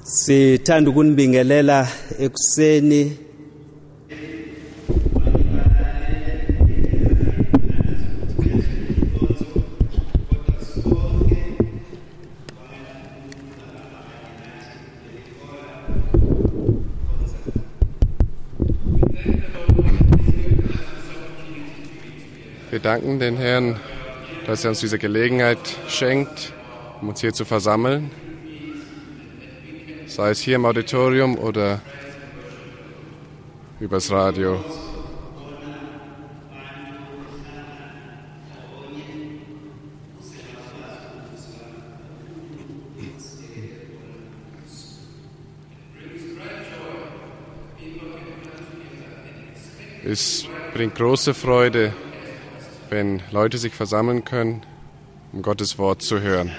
Sithanda ukunibingelela ekuseni Wir danken den Herrn, dass er uns diese Gelegenheit schenkt, um uns hier zu versammeln, sei es hier im Auditorium oder übers Radio. Es bringt große Freude, wenn Leute sich versammeln können, um Gottes Wort zu hören.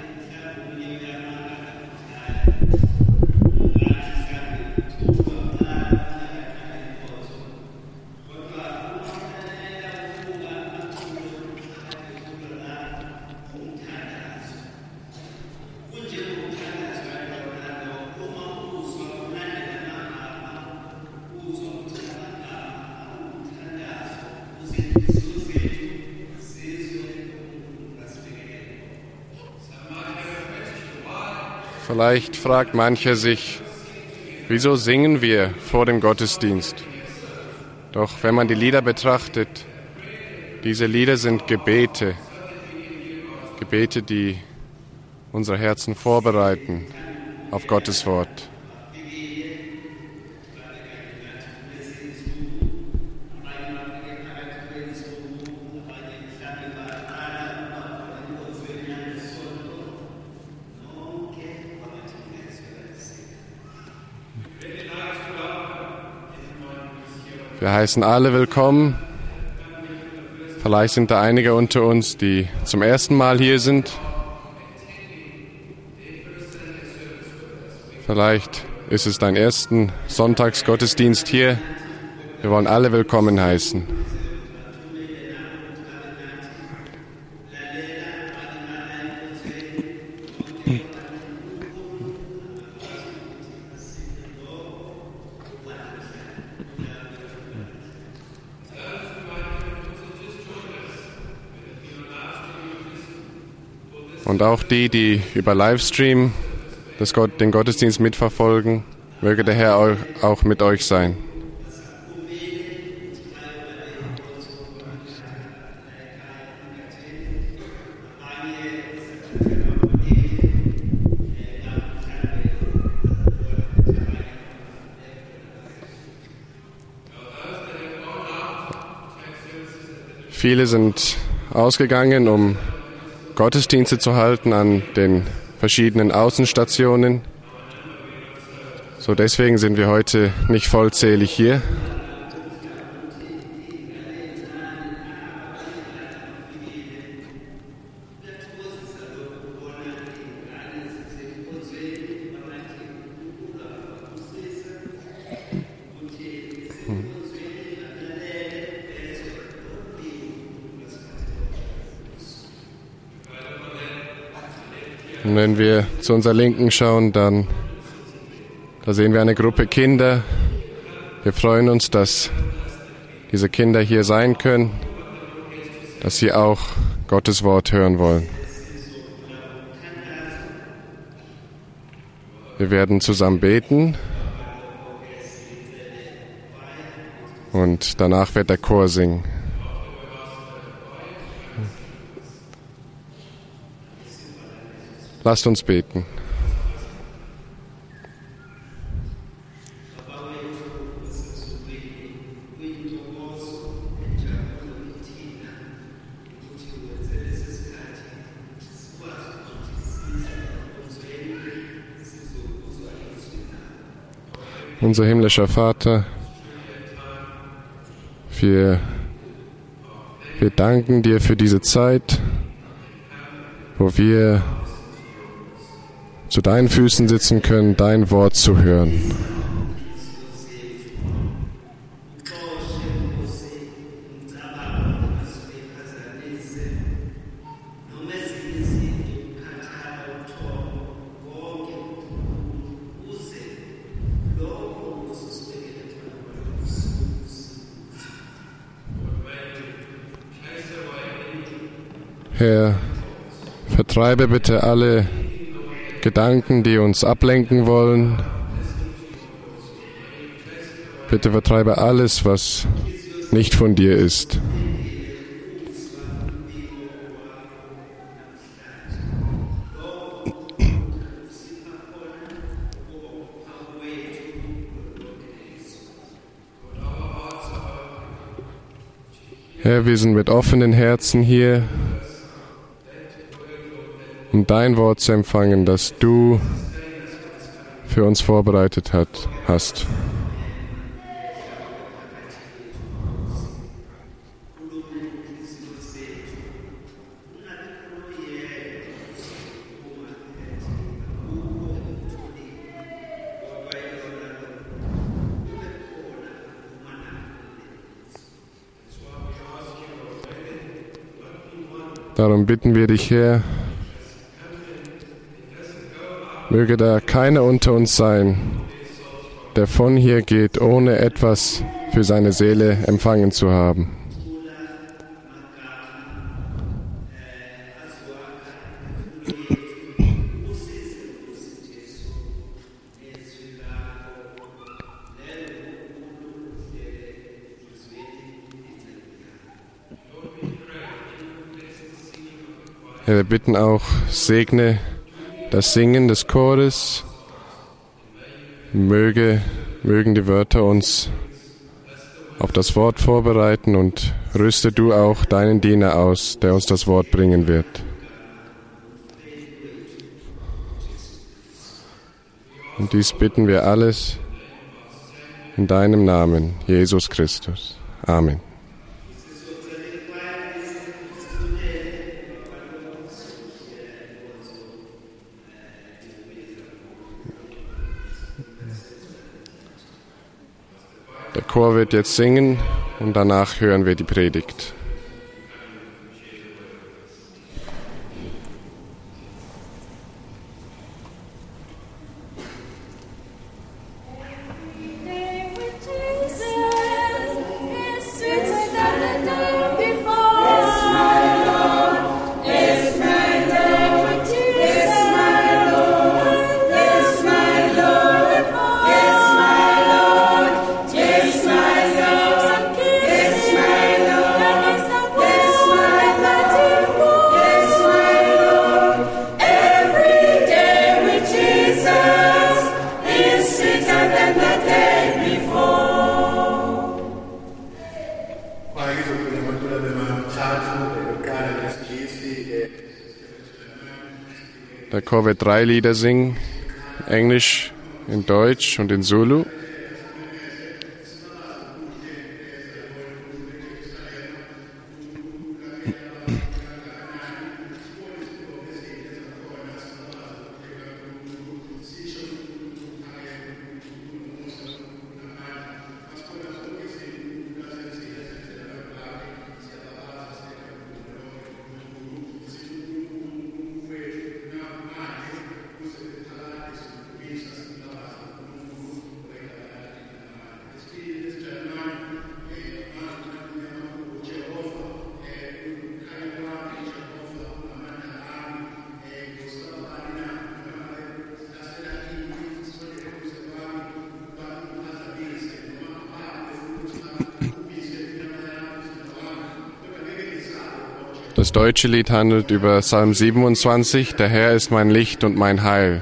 Vielleicht fragt mancher sich, wieso singen wir vor dem Gottesdienst? Doch wenn man die Lieder betrachtet, diese Lieder sind Gebete, die unsere Herzen vorbereiten auf Gottes Wort. Wir heißen alle willkommen. Vielleicht sind da einige unter uns, die zum ersten Mal hier sind. Vielleicht ist es dein ersten Sonntagsgottesdienst hier. Wir wollen alle willkommen heißen. Und auch die über Livestream den Gottesdienst mitverfolgen, möge der Herr auch mit euch sein. Viele sind ausgegangen, um Gottesdienste zu halten an den verschiedenen Außenstationen. So deswegen sind wir heute nicht vollzählig hier. Und wenn wir zu unserer Linken schauen, da sehen wir eine Gruppe Kinder. Wir freuen uns, dass diese Kinder hier sein können, dass sie auch Gottes Wort hören wollen. Wir werden zusammen beten und danach wird der Chor singen. Lasst uns beten. Unser himmlischer Vater, wir danken dir für diese Zeit, wo wir zu deinen Füßen sitzen können, dein Wort zu hören. Herr, vertreibe bitte alle Gedanken, die uns ablenken wollen. Bitte vertreibe alles, was nicht von dir ist. Herr, wir sind mit offenen Herzen hier, um dein Wort zu empfangen, das du für uns vorbereitet hast. Darum bitten wir dich, Herr, möge da keiner unter uns sein, der von hier geht, ohne etwas für seine Seele empfangen zu haben. Wir bitten auch, segne das Singen des Chores, mögen die Wörter uns auf das Wort vorbereiten und rüste du auch deinen Diener aus, der uns das Wort bringen wird. Und dies bitten wir alles in deinem Namen, Jesus Christus. Amen. Der Chor wird jetzt singen und danach hören wir die Predigt. Der Chor wird 3 Lieder singen, in Englisch, in Deutsch und in Zulu. Das deutsche Lied handelt über Psalm 27, der Herr ist mein Licht und mein Heil.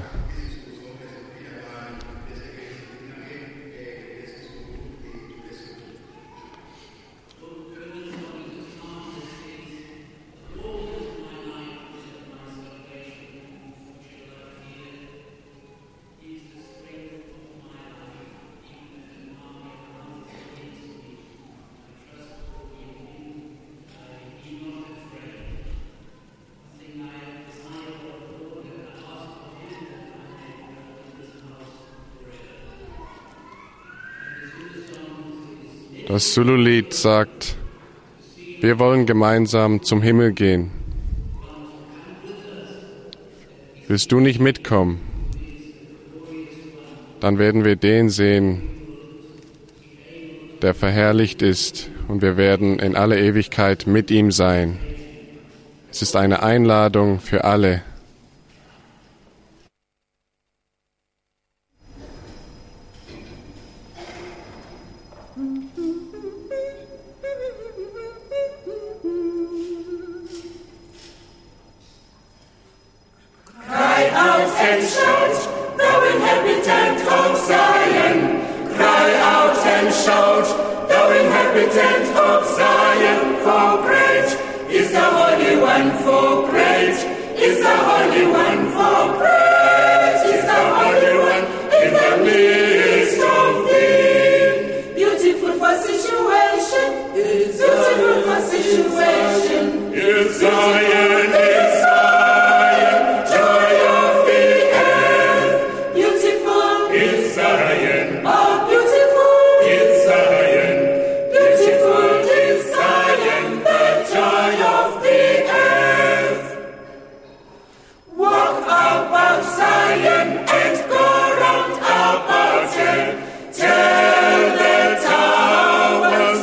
Das Zulu-Lied sagt, wir wollen gemeinsam zum Himmel gehen. Willst du nicht mitkommen? Dann werden wir den sehen, der verherrlicht ist, und wir werden in aller Ewigkeit mit ihm sein. Es ist eine Einladung für alle. Cry out and shout, thou inhabitant of Zion. Cry out and shout, thou inhabitant of Zion. For great is the Holy One, for great is the Holy One, for great is the Holy One in the midst of thee. Beautiful for situation, beautiful for situation. Is Zion, is Zion, joy of the earth. Beautiful is Zion, oh beautiful is Zion. Beautiful is Zion, the joy of the earth. Walk about Zion and go round about her. Tell the towers,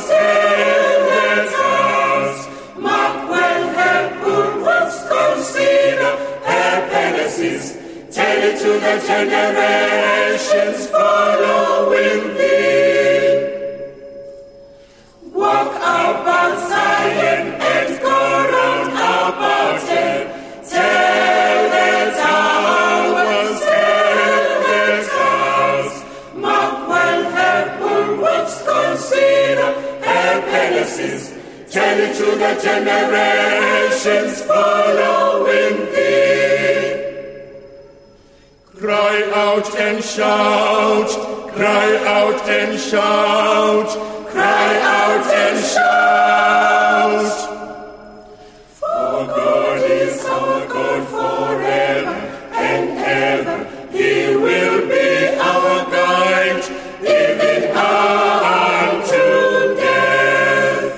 mark well her bulwarks, consider her palaces. Tell it to the generations following thee. Walk about Zion and go round about her. Tell the towers, mark well her bulwarks, consider her palaces. Tell it to the generations following thee. Cry out and shout, cry out and shout, cry out and shout. For God is our God forever and ever. He will be our guide, even unto death.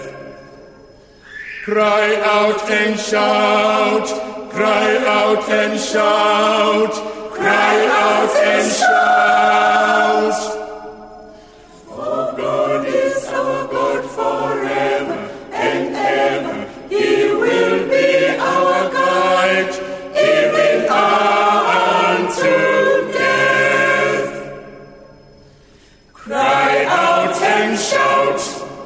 Cry out and shout, cry out and shout, cry out and shout. For God is our God forever and ever. He will be our guide, even unto death. Cry out and shout.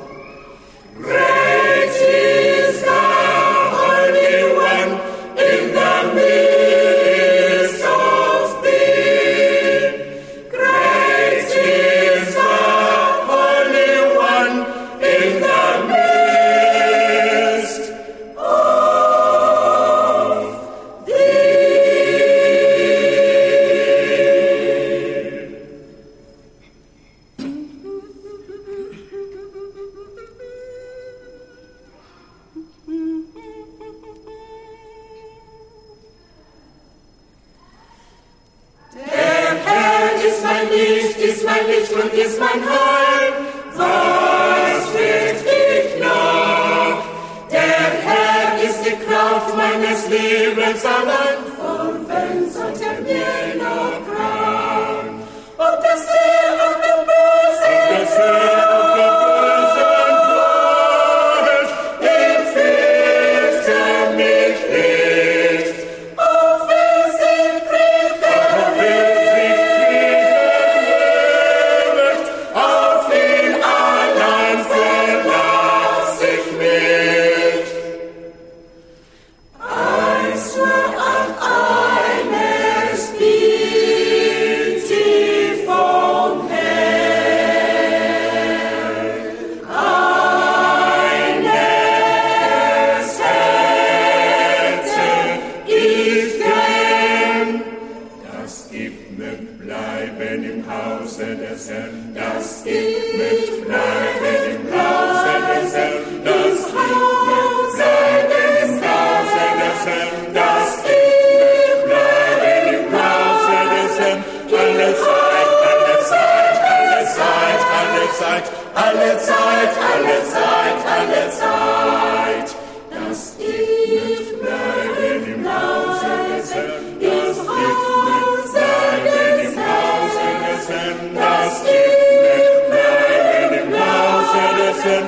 Great is the Holy One in the midst of thee. Great is the Holy One in the midst of thee. Der Herr ist mein Licht und ist mein Heil. Was wird ich noch? Der Herr ist die Kraft meines Lebens allein. Vor wem sollte mir noch grauen? Ob das See auf dem Bösen Wald, ich fürchte mich nicht. Auf wen sie Kriege auf ihn allein verlass ich mich. Eins nur an eines biet die vom Herrn. Eines hätte ich gern. Das gibt mir bleiben im Hause des Herrn. Das gibt mir bleiben im Hause des Herrn. Das gibt mir bleiben im Hause des Herrn. Das gibt mir bleiben im Hause des Herrn. Alle Zeit, alle Zeit, alle Zeit, alle Zeit, alle Zeit, alle Zeit, alle Zeit. Das gibt mir bleiben im Hause des Herrn. Das gibt mir bleiben im Hause des Herrn. Das gibt mir bleiben im Hause des Herrn.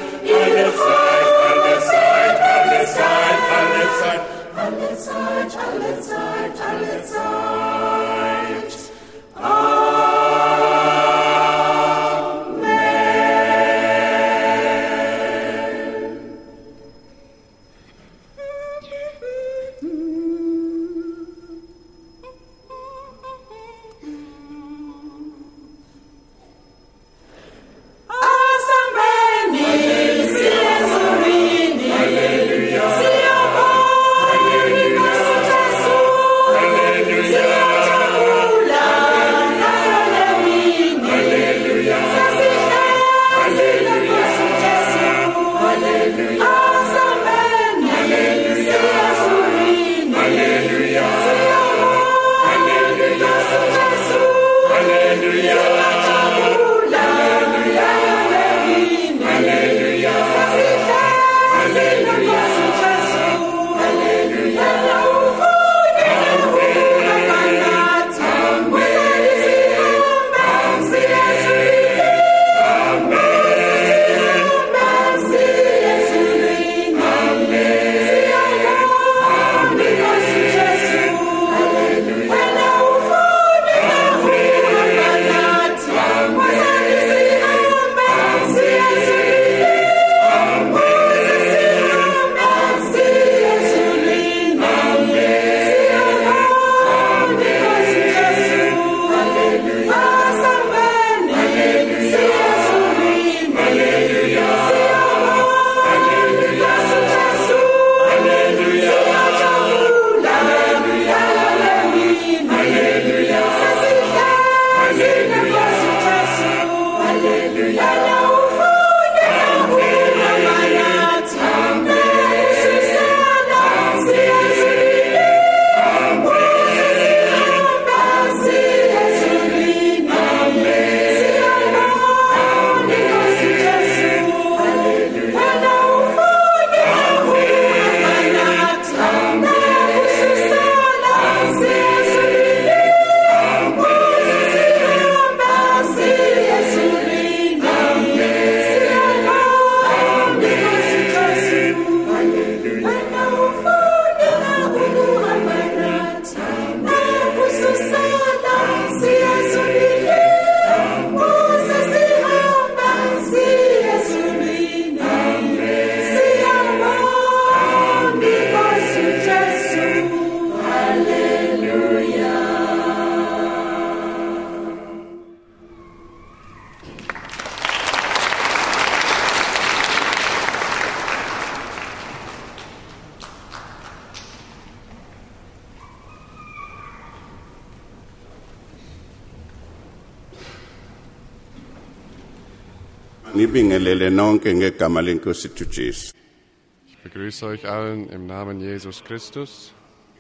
Nibingelele nonke ngegama lenkosi ethu Jesu. Ich begrüße euch allen im Namen Jesus Christus.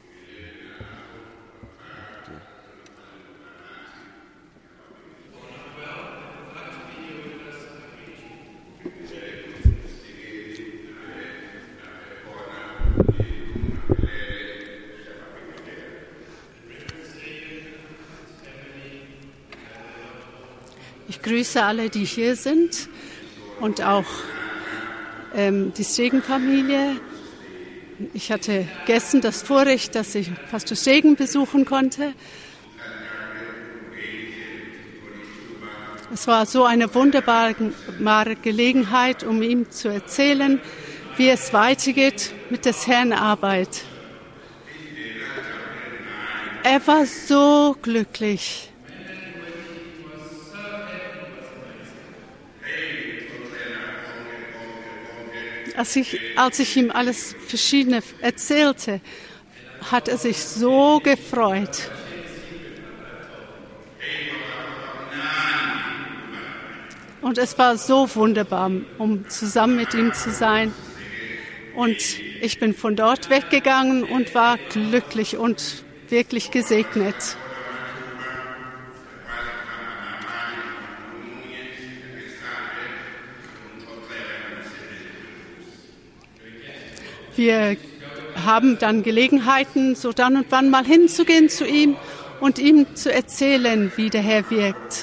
Ich grüße alle, die hier sind und auch die Stegen-Familie. Ich hatte gestern das Vorrecht, dass ich Pastor Stegen besuchen konnte. Es war so eine wunderbare Gelegenheit, um ihm zu erzählen, wie es weitergeht mit des Herrn Arbeit. Er war so glücklich. Als ich ihm alles Verschiedene erzählte, hat er sich so gefreut. Und es war so wunderbar, um zusammen mit ihm zu sein. Und ich bin von dort weggegangen und war glücklich und wirklich gesegnet. Wir haben dann Gelegenheiten, so dann und wann mal hinzugehen zu ihm und ihm zu erzählen, wie der Herr wirkt.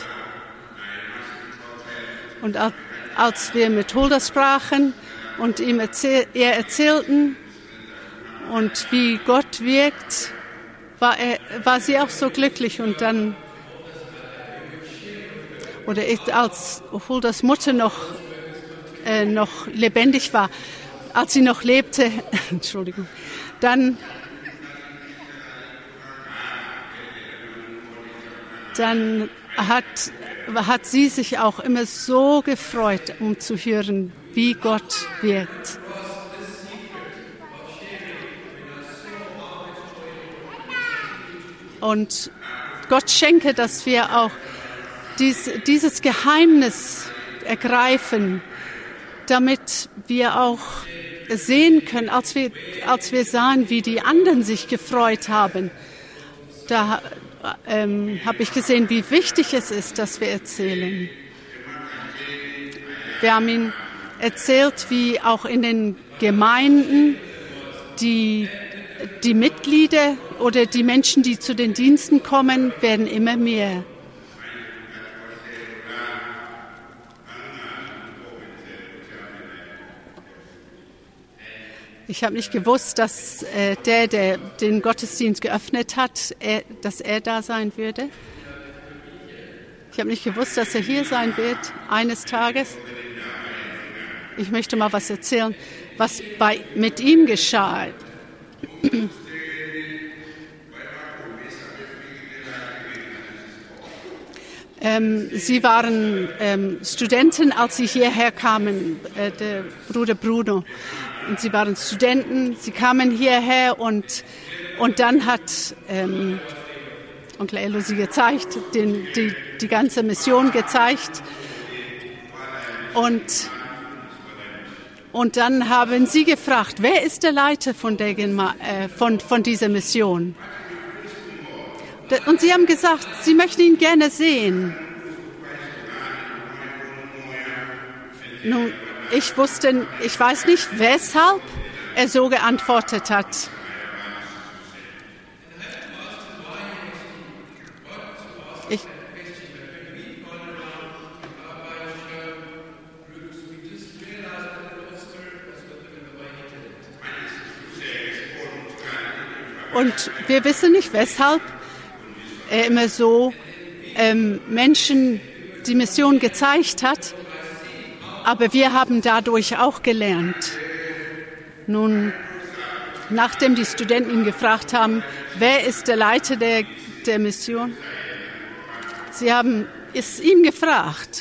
Und als wir mit Hulda sprachen und ihm erzählten und wie Gott wirkt, war sie auch so glücklich. Und dann, als Huldas Mutter noch lebendig war, als sie noch lebte, Entschuldigung, dann hat sie sich auch immer so gefreut, um zu hören, wie Gott wirkt. Und Gott schenke, dass wir auch dieses Geheimnis ergreifen, damit wir auch sehen können, als wir sahen, wie die anderen sich gefreut haben. Da habe ich gesehen, wie wichtig es ist, dass wir erzählen. Wir haben ihm erzählt, wie auch in den Gemeinden die Mitglieder oder die Menschen, die zu den Diensten kommen, werden immer mehr. Ich habe nicht gewusst, dass der den Gottesdienst geöffnet hat, dass er da sein würde. Ich habe nicht gewusst, dass er hier sein wird eines Tages. Ich möchte mal was erzählen, was mit ihm geschah. Sie waren Studenten, als sie hierher kamen, der Bruder Bruno. Und sie waren Studenten, sie kamen hierher und dann hat Onkel Elo sie gezeigt, die ganze Mission gezeigt. Und dann haben sie gefragt, wer ist der Leiter von dieser Mission? Und sie haben gesagt, sie möchten ihn gerne sehen. Nun, ich weiß nicht, weshalb er so geantwortet hat. Und wir wissen nicht, weshalb er immer so Menschen die Mission gezeigt hat. Aber wir haben dadurch auch gelernt. Nun, nachdem die Studenten ihn gefragt haben, wer ist der Leiter der Mission? Sie haben es ihm gefragt.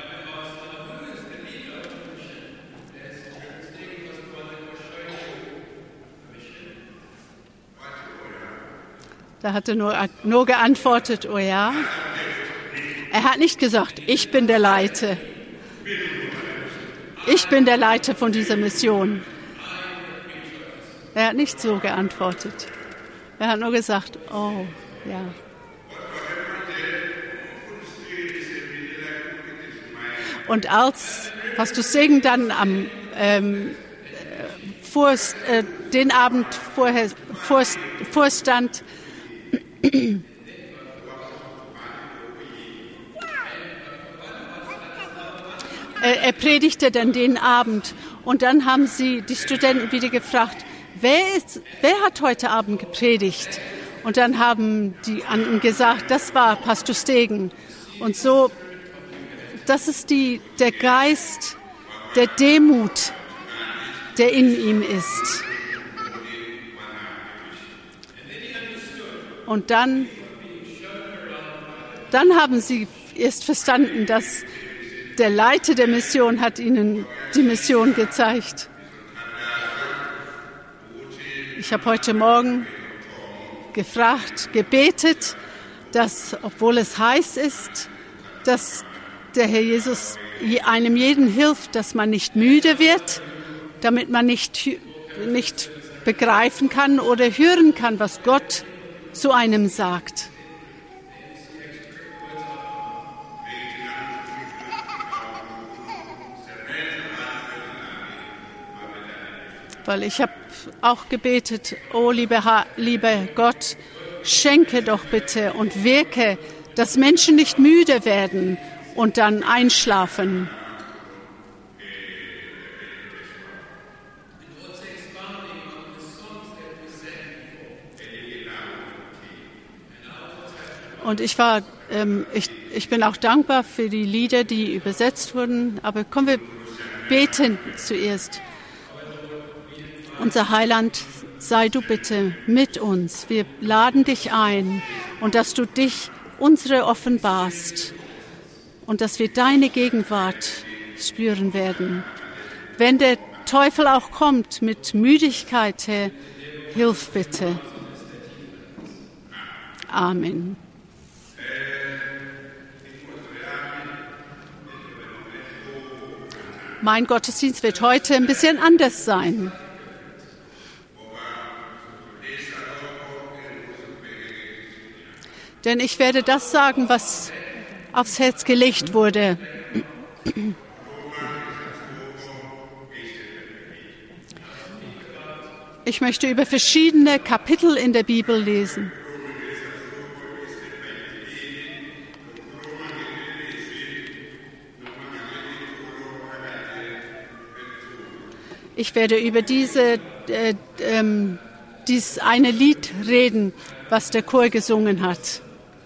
Da hat er nur geantwortet, oh ja. Er hat nicht gesagt, ich bin der Leiter. ich bin der Leiter von dieser Mission. Er hat nicht so geantwortet. Er hat nur gesagt, oh, ja. Und als Pastor Segen dann am den Abend vorher vorstand, er predigte dann den Abend und dann haben die Studenten wieder gefragt, wer hat heute Abend gepredigt? Und dann haben die anderen gesagt, das war Pastor Stegen. Und so, das ist der Geist der Demut, der in ihm ist. Und dann haben sie erst verstanden, dass der Leiter der Mission hat ihnen die Mission gezeigt. Ich habe heute Morgen gebetet, dass, obwohl es heiß ist, dass der Herr Jesus einem jeden hilft, dass man nicht müde wird, damit man nicht begreifen kann oder hören kann, was Gott zu einem sagt. Weil ich habe auch gebetet, oh lieber Gott, schenke doch bitte und wirke, dass Menschen nicht müde werden und dann einschlafen. Und ich bin auch dankbar für die Lieder, die übersetzt wurden. Aber kommen wir beten zuerst. Unser Heiland, sei du bitte mit uns. Wir laden dich ein und dass du dich unsere offenbarst und dass wir deine Gegenwart spüren werden. Wenn der Teufel auch kommt mit Müdigkeit, Herr, hilf bitte. Amen. Mein Gottesdienst wird heute ein bisschen anders sein. Denn ich werde das sagen, was aufs Herz gelegt wurde. Ich möchte über verschiedene Kapitel in der Bibel lesen. Ich werde über dieses eine Lied reden, was der Chor gesungen hat.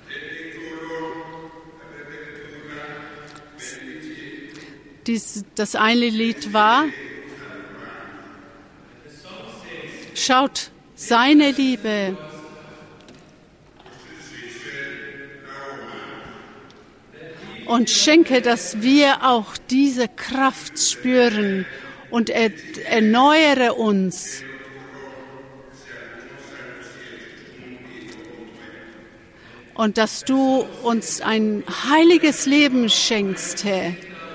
Das eine Lied war: Schaut, seine Liebe und schenke, dass wir auch diese Kraft spüren und erneuere uns. Und dass du uns ein heiliges Leben schenkst, Herr.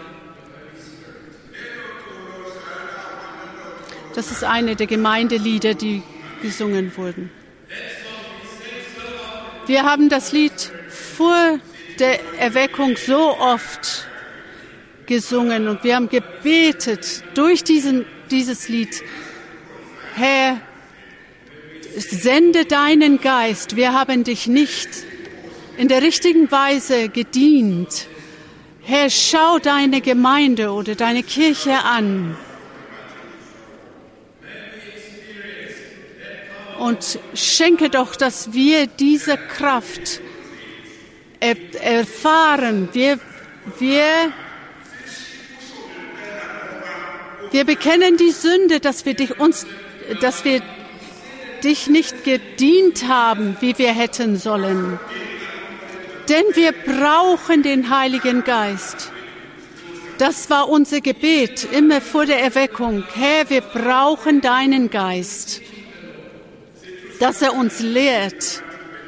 Das ist eine der Gemeindelieder, die gesungen wurden. Wir haben das Lied vor der Erweckung so oft gesungen und wir haben gebetet durch dieses Lied. Herr, sende deinen Geist. Wir haben dich nicht in der richtigen Weise gedient. Herr, schau deine Gemeinde oder deine Kirche an. Und schenke doch, dass wir diese Kraft erfahren. Wir bekennen die Sünde, dass wir dich nicht gedient haben, wie wir hätten sollen. Denn wir brauchen den Heiligen Geist. Das war unser Gebet, immer vor der Erweckung. Herr, wir brauchen deinen Geist, dass er uns lehrt.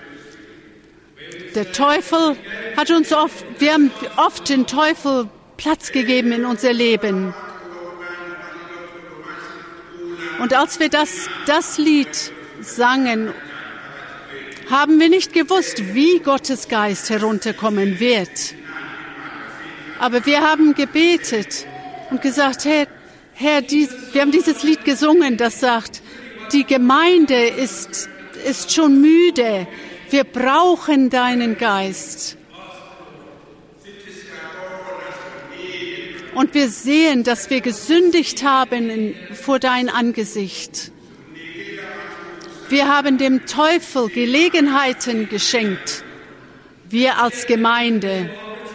Der Teufel hat wir haben oft den Teufel Platz gegeben in unser Leben. Und als wir das Lied sangen, haben wir nicht gewusst, wie Gottes Geist herunterkommen wird. Aber wir haben gebetet und gesagt, Herr, wir haben dieses Lied gesungen, das sagt, die Gemeinde ist schon müde. Wir brauchen deinen Geist. Und wir sehen, dass wir gesündigt haben vor dein Angesicht. Wir haben dem Teufel Gelegenheiten geschenkt, wir als Gemeinde.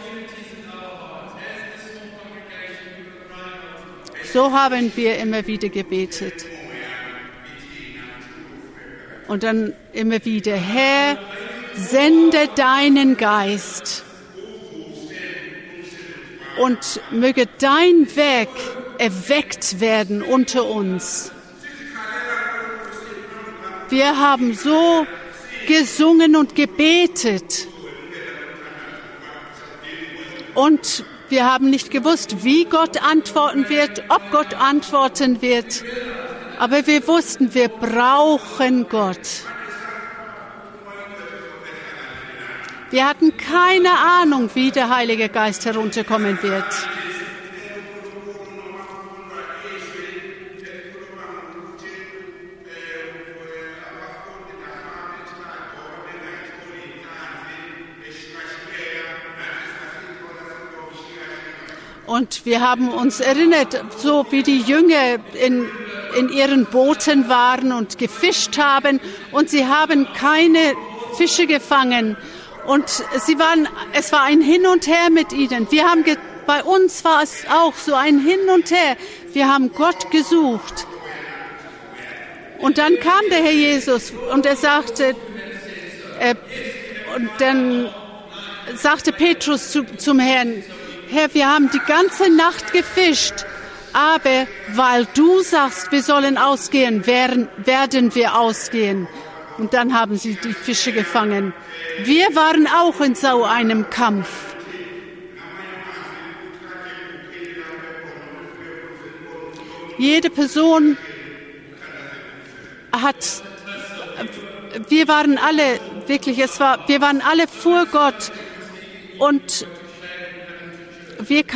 So haben wir immer wieder gebetet. Und dann immer wieder, Herr, sende deinen Geist und möge dein Werk erweckt werden unter uns. Wir haben so gesungen und gebetet und wir haben nicht gewusst, wie Gott antworten wird, ob Gott antworten wird, aber wir wussten, wir brauchen Gott. Wir hatten keine Ahnung, wie der Heilige Geist herunterkommen wird. Und wir haben uns erinnert, so wie die Jünger in ihren Booten waren und gefischt haben und sie haben keine Fische gefangen. Und es war ein Hin und Her mit ihnen. Bei uns war es auch so ein Hin und Her. Wir haben Gott gesucht. Und dann kam der Herr Jesus und er sagte, und dann sagte Petrus zum Herrn, Herr, wir haben die ganze Nacht gefischt, aber weil du sagst, wir sollen ausgehen, werden wir ausgehen. Und dann haben sie die Fische gefangen. Wir waren auch in so einem Kampf. Jede Person wir waren alle, wirklich, wir waren alle vor Gott und wir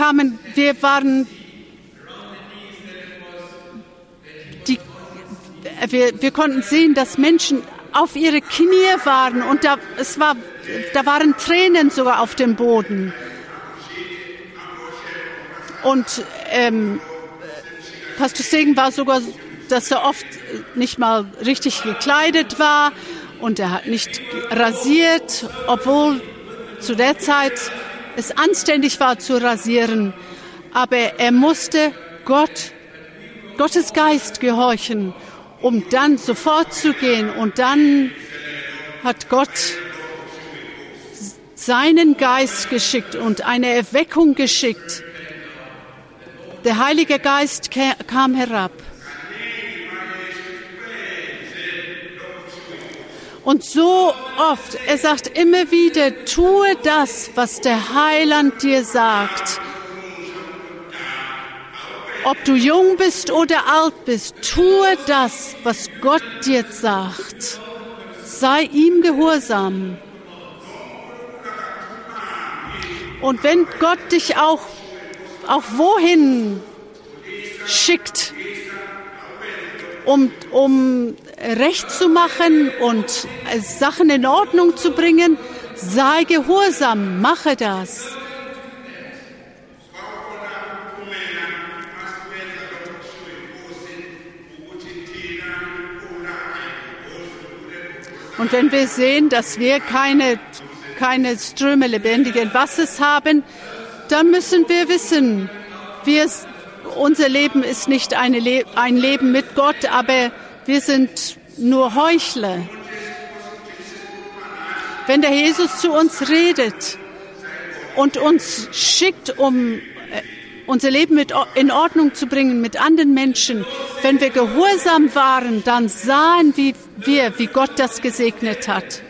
konnten sehen, dass Menschen auf ihre Knie waren und da waren Tränen sogar auf dem Boden. Und Pastor Segen war sogar, dass er oft nicht mal richtig gekleidet war und er hat nicht rasiert, obwohl zu der Zeit es anständig war zu rasieren. Aber er musste Gottes Geist gehorchen, um dann sofort zu gehen. Und dann hat Gott seinen Geist geschickt und eine Erweckung geschickt. Der Heilige Geist kam herab. Und so oft, er sagt immer wieder, tue das, was der Heiland dir sagt. Ob du jung bist oder alt bist, tue das, was Gott dir sagt. Sei ihm gehorsam. Und wenn Gott dich auch wohin schickt, um Recht zu machen und Sachen in Ordnung zu bringen, sei gehorsam, mache das. Und wenn wir sehen, dass wir keine Ströme lebendigen Wassers haben, dann müssen wir wissen, unser Leben ist nicht ein Leben mit Gott, aber wir sind nur Heuchler. Wenn der Jesus zu uns redet und uns schickt, um unser Leben in Ordnung zu bringen mit anderen Menschen, wenn wir gehorsam waren, dann sahen wir, wie Gott das gesegnet hat.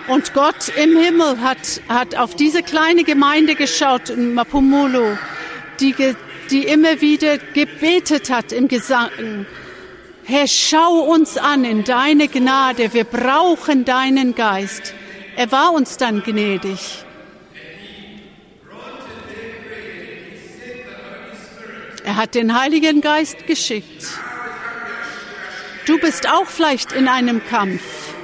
Und Gott im Himmel hat auf diese kleine Gemeinde geschaut in Mapumulo, die immer wieder gebetet hat im Gesang. Herr, schau uns an in deine Gnade, wir brauchen deinen Geist. Er war uns dann gnädig. Er hat den Heiligen Geist geschickt. Du bist auch vielleicht in einem Kampf.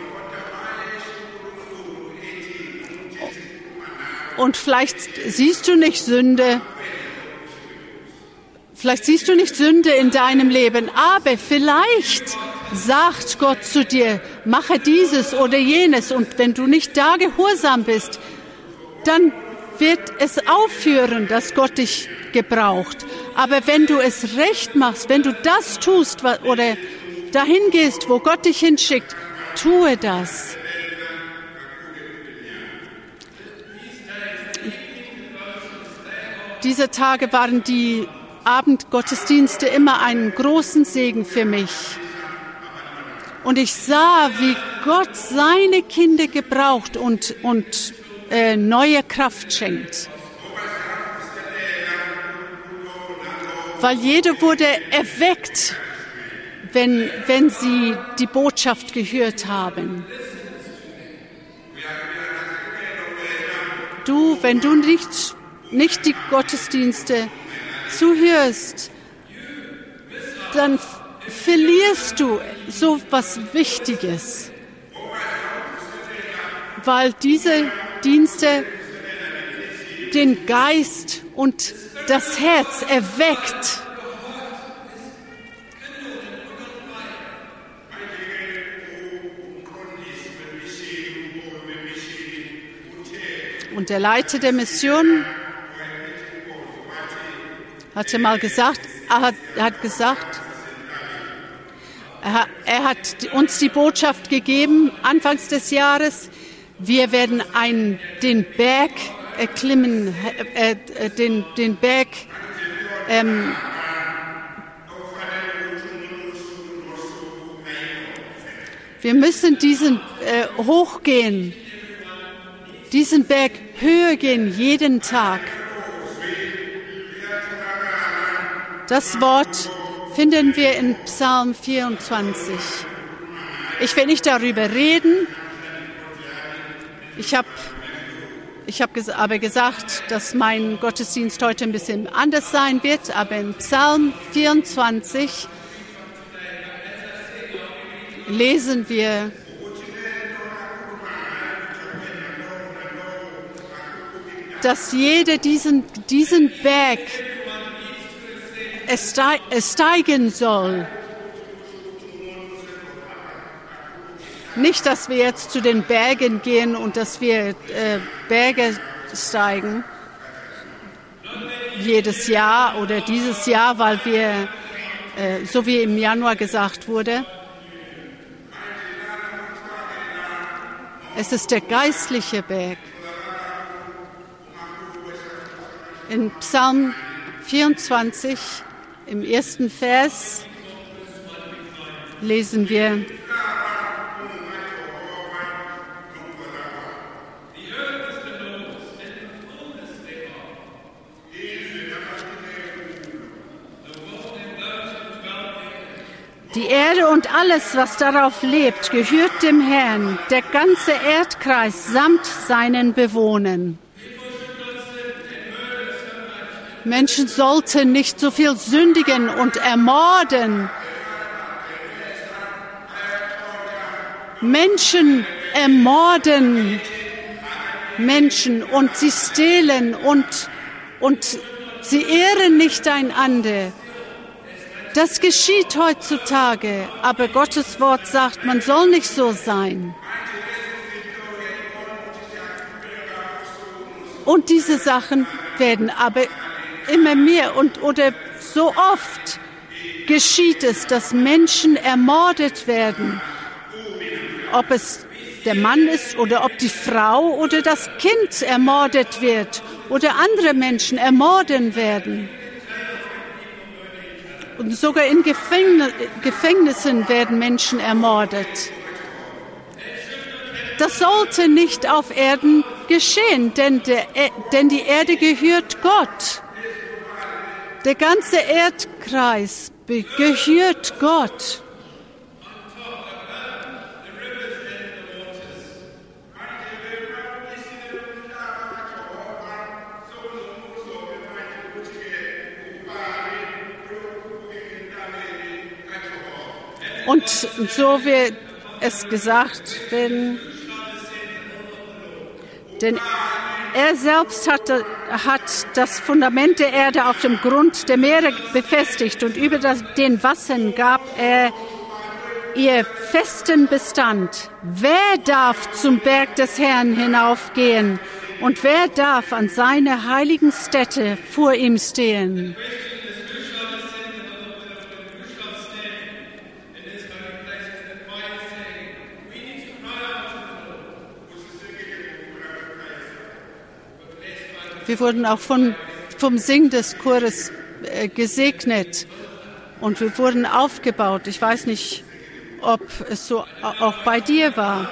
Und vielleicht siehst du nicht Sünde. Vielleicht siehst du nicht Sünde in deinem Leben, aber vielleicht sagt Gott zu dir, mache dieses oder jenes. Und wenn du nicht da gehorsam bist, dann wird es aufhören, dass Gott dich gebraucht. Aber wenn du es recht machst, wenn du das tust oder dahin gehst, wo Gott dich hinschickt, tue das. Diese Tage waren die Abendgottesdienste immer einen großen Segen für mich. Und ich sah, wie Gott seine Kinder gebraucht und neue Kraft schenkt. Weil jeder wurde erweckt, wenn sie die Botschaft gehört haben. Wenn du nicht die Gottesdienste zuhörst, dann verlierst du so was Wichtiges, weil diese Dienste den Geist und das Herz erweckt. Und der Leiter der Mission hatte mal gesagt, er hat uns die Botschaft gegeben, anfangs des Jahres, wir werden den Berg erklimmen, den Berg wir müssen diesen hochgehen, diesen Berg höher gehen, jeden Tag. Das Wort finden wir in Psalm 24. Ich will nicht darüber reden. Ich habe aber gesagt, dass mein Gottesdienst heute ein bisschen anders sein wird. Aber in Psalm 24 lesen wir, dass jeder diesen Berg steigen soll. Nicht, dass wir jetzt zu den Bergen gehen und dass wir Berge steigen jedes Jahr oder dieses Jahr, weil wir, so wie im Januar gesagt wurde, es ist der geistliche Berg. In Psalm 24, im ersten Vers, lesen wir: Die Erde und alles, was darauf lebt, gehört dem Herrn, der ganze Erdkreis samt seinen Bewohnern. Menschen sollten nicht so viel sündigen und ermorden. Menschen ermorden Menschen und sie stehlen und sie ehren nicht einander. Das geschieht heutzutage, aber Gottes Wort sagt, man soll nicht so sein. Und diese Sachen werden aber immer mehr oder so oft geschieht es, dass Menschen ermordet werden. Ob es der Mann ist oder ob die Frau oder das Kind ermordet wird oder andere Menschen ermorden werden. Und sogar in Gefängnissen werden Menschen ermordet. das sollte nicht auf Erden geschehen, denn die Erde gehört Gott. Der ganze Erdkreis gehört Gott. Und so wird es gesagt, denn er selbst hat das Fundament der Erde auf dem Grund der Meere befestigt und über den Wassern gab er ihr festen Bestand. Wer darf zum Berg des Herrn hinaufgehen und wer darf an seiner heiligen Stätte vor ihm stehen? Wir wurden auch vom Singen des Chores gesegnet und wir wurden aufgebaut. Ich weiß nicht, ob es so auch bei dir war.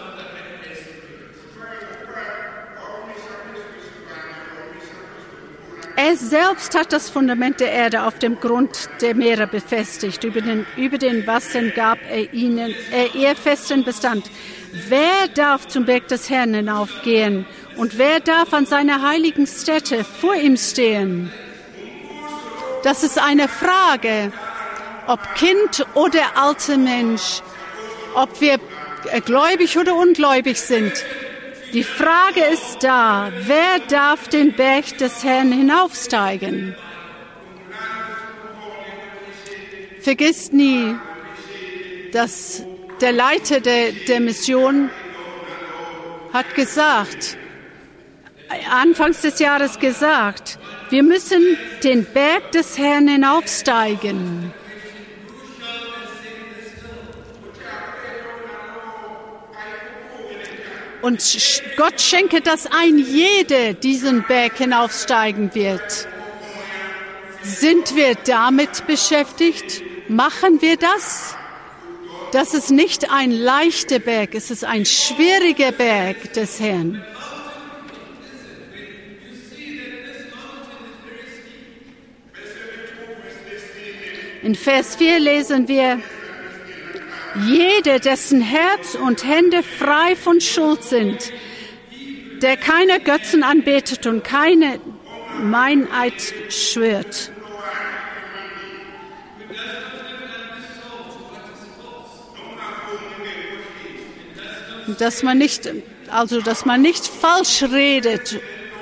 Er selbst hat das Fundament der Erde auf dem Grund der Meere befestigt. Über den Wassern gab er ihr festen Bestand. Wer darf zum Berg des Herrn hinaufgehen? Und wer darf an seiner heiligen Stätte vor ihm stehen? Das ist eine Frage, ob Kind oder alter Mensch, ob wir gläubig oder ungläubig sind. Die Frage ist da, wer darf den Berg des Herrn hinaufsteigen? Vergiss nie, dass der Leiter der Mission hat gesagt, anfangs des Jahres gesagt, wir müssen den Berg des Herrn hinaufsteigen. Und Gott schenke, dass jeder diesen Berg hinaufsteigen wird. Sind wir damit beschäftigt? Machen wir das? Das ist nicht ein leichter Berg, es ist ein schwieriger Berg des Herrn. In Vers 4 lesen wir, jeder, dessen Herz und Hände frei von Schuld sind, der keine Götzen anbetet und keine Meineid schwört. Dass man nicht falsch redet.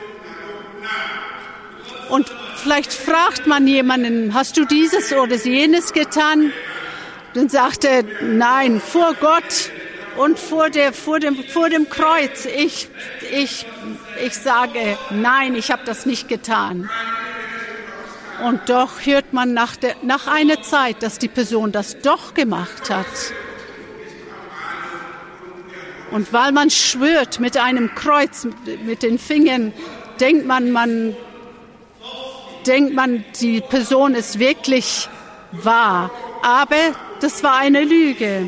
Und vielleicht fragt man jemanden, hast du dieses oder jenes getan? Dann sagt er, nein, vor Gott und vor dem Kreuz. Ich sage, nein, ich habe das nicht getan. Und doch hört man nach einer Zeit, dass die Person das doch gemacht hat. Und weil man schwört mit einem Kreuz, mit den Fingern, denkt man, die Person ist wirklich wahr. Aber das war eine Lüge.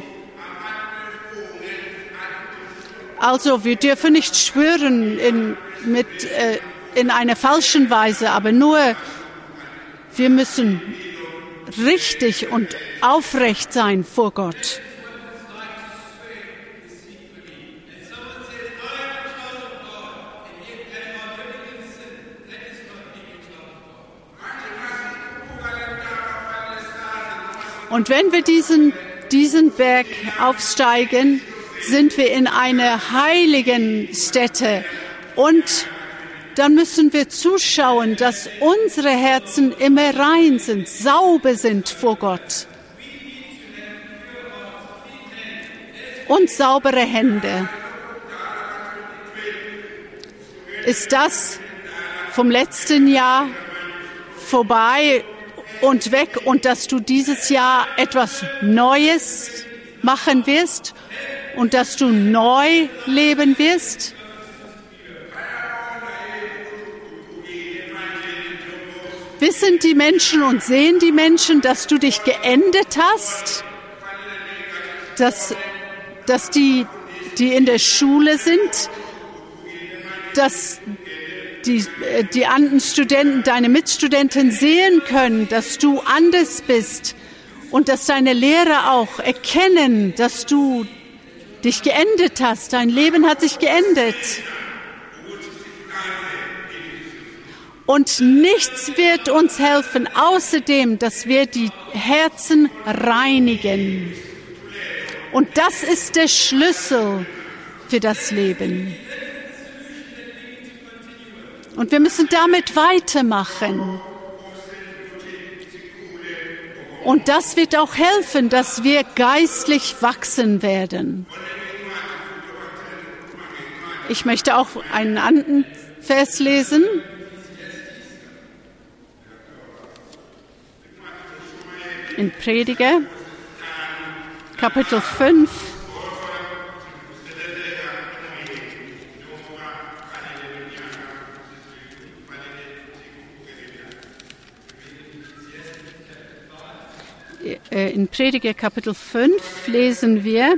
Also wir dürfen nicht schwören in einer falschen Weise, aber nur wir müssen richtig und aufrecht sein vor Gott. Und wenn wir diesen Berg aufsteigen, sind wir in einer heiligen Stätte. Und dann müssen wir zuschauen, dass unsere Herzen immer rein sind, sauber sind vor Gott. Und saubere Hände. Ist das vom letzten Jahr vorbei und weg und dass du dieses Jahr etwas Neues machen wirst und dass du neu leben wirst? Wissen die Menschen und sehen die Menschen, dass du dich geändert hast? Dass die die in der Schule sind, dass die anderen Studenten, deine Mitstudenten sehen können, dass du anders bist und dass deine Lehrer auch erkennen, dass du dich geändert hast. Dein Leben hat sich geändert. Und nichts wird uns helfen, außerdem, dass wir die Herzen reinigen. Und das ist der Schlüssel für das Leben. Und wir müssen damit weitermachen. Und das wird auch helfen, dass wir geistlich wachsen werden. Ich möchte auch einen anderen Vers lesen. In Prediger, Kapitel 5. In Prediger Kapitel 5 lesen wir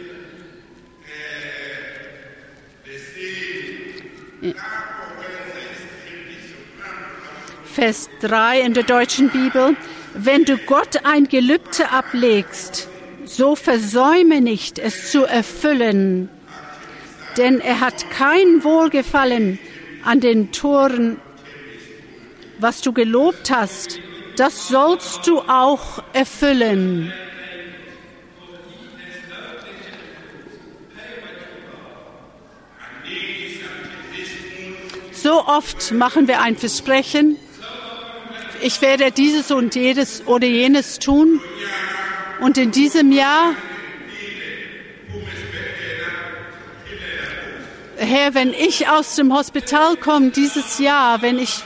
Vers 3 in der deutschen Bibel. Wenn du Gott ein Gelübde ablegst, so versäume nicht, es zu erfüllen, denn er hat kein Wohlgefallen an den Toren, was du gelobt hast. Das sollst du auch erfüllen. So oft machen wir ein Versprechen, ich werde dieses und jedes oder jenes tun. Und in diesem Jahr, Herr, wenn ich aus dem Hospital komme dieses Jahr, wenn ich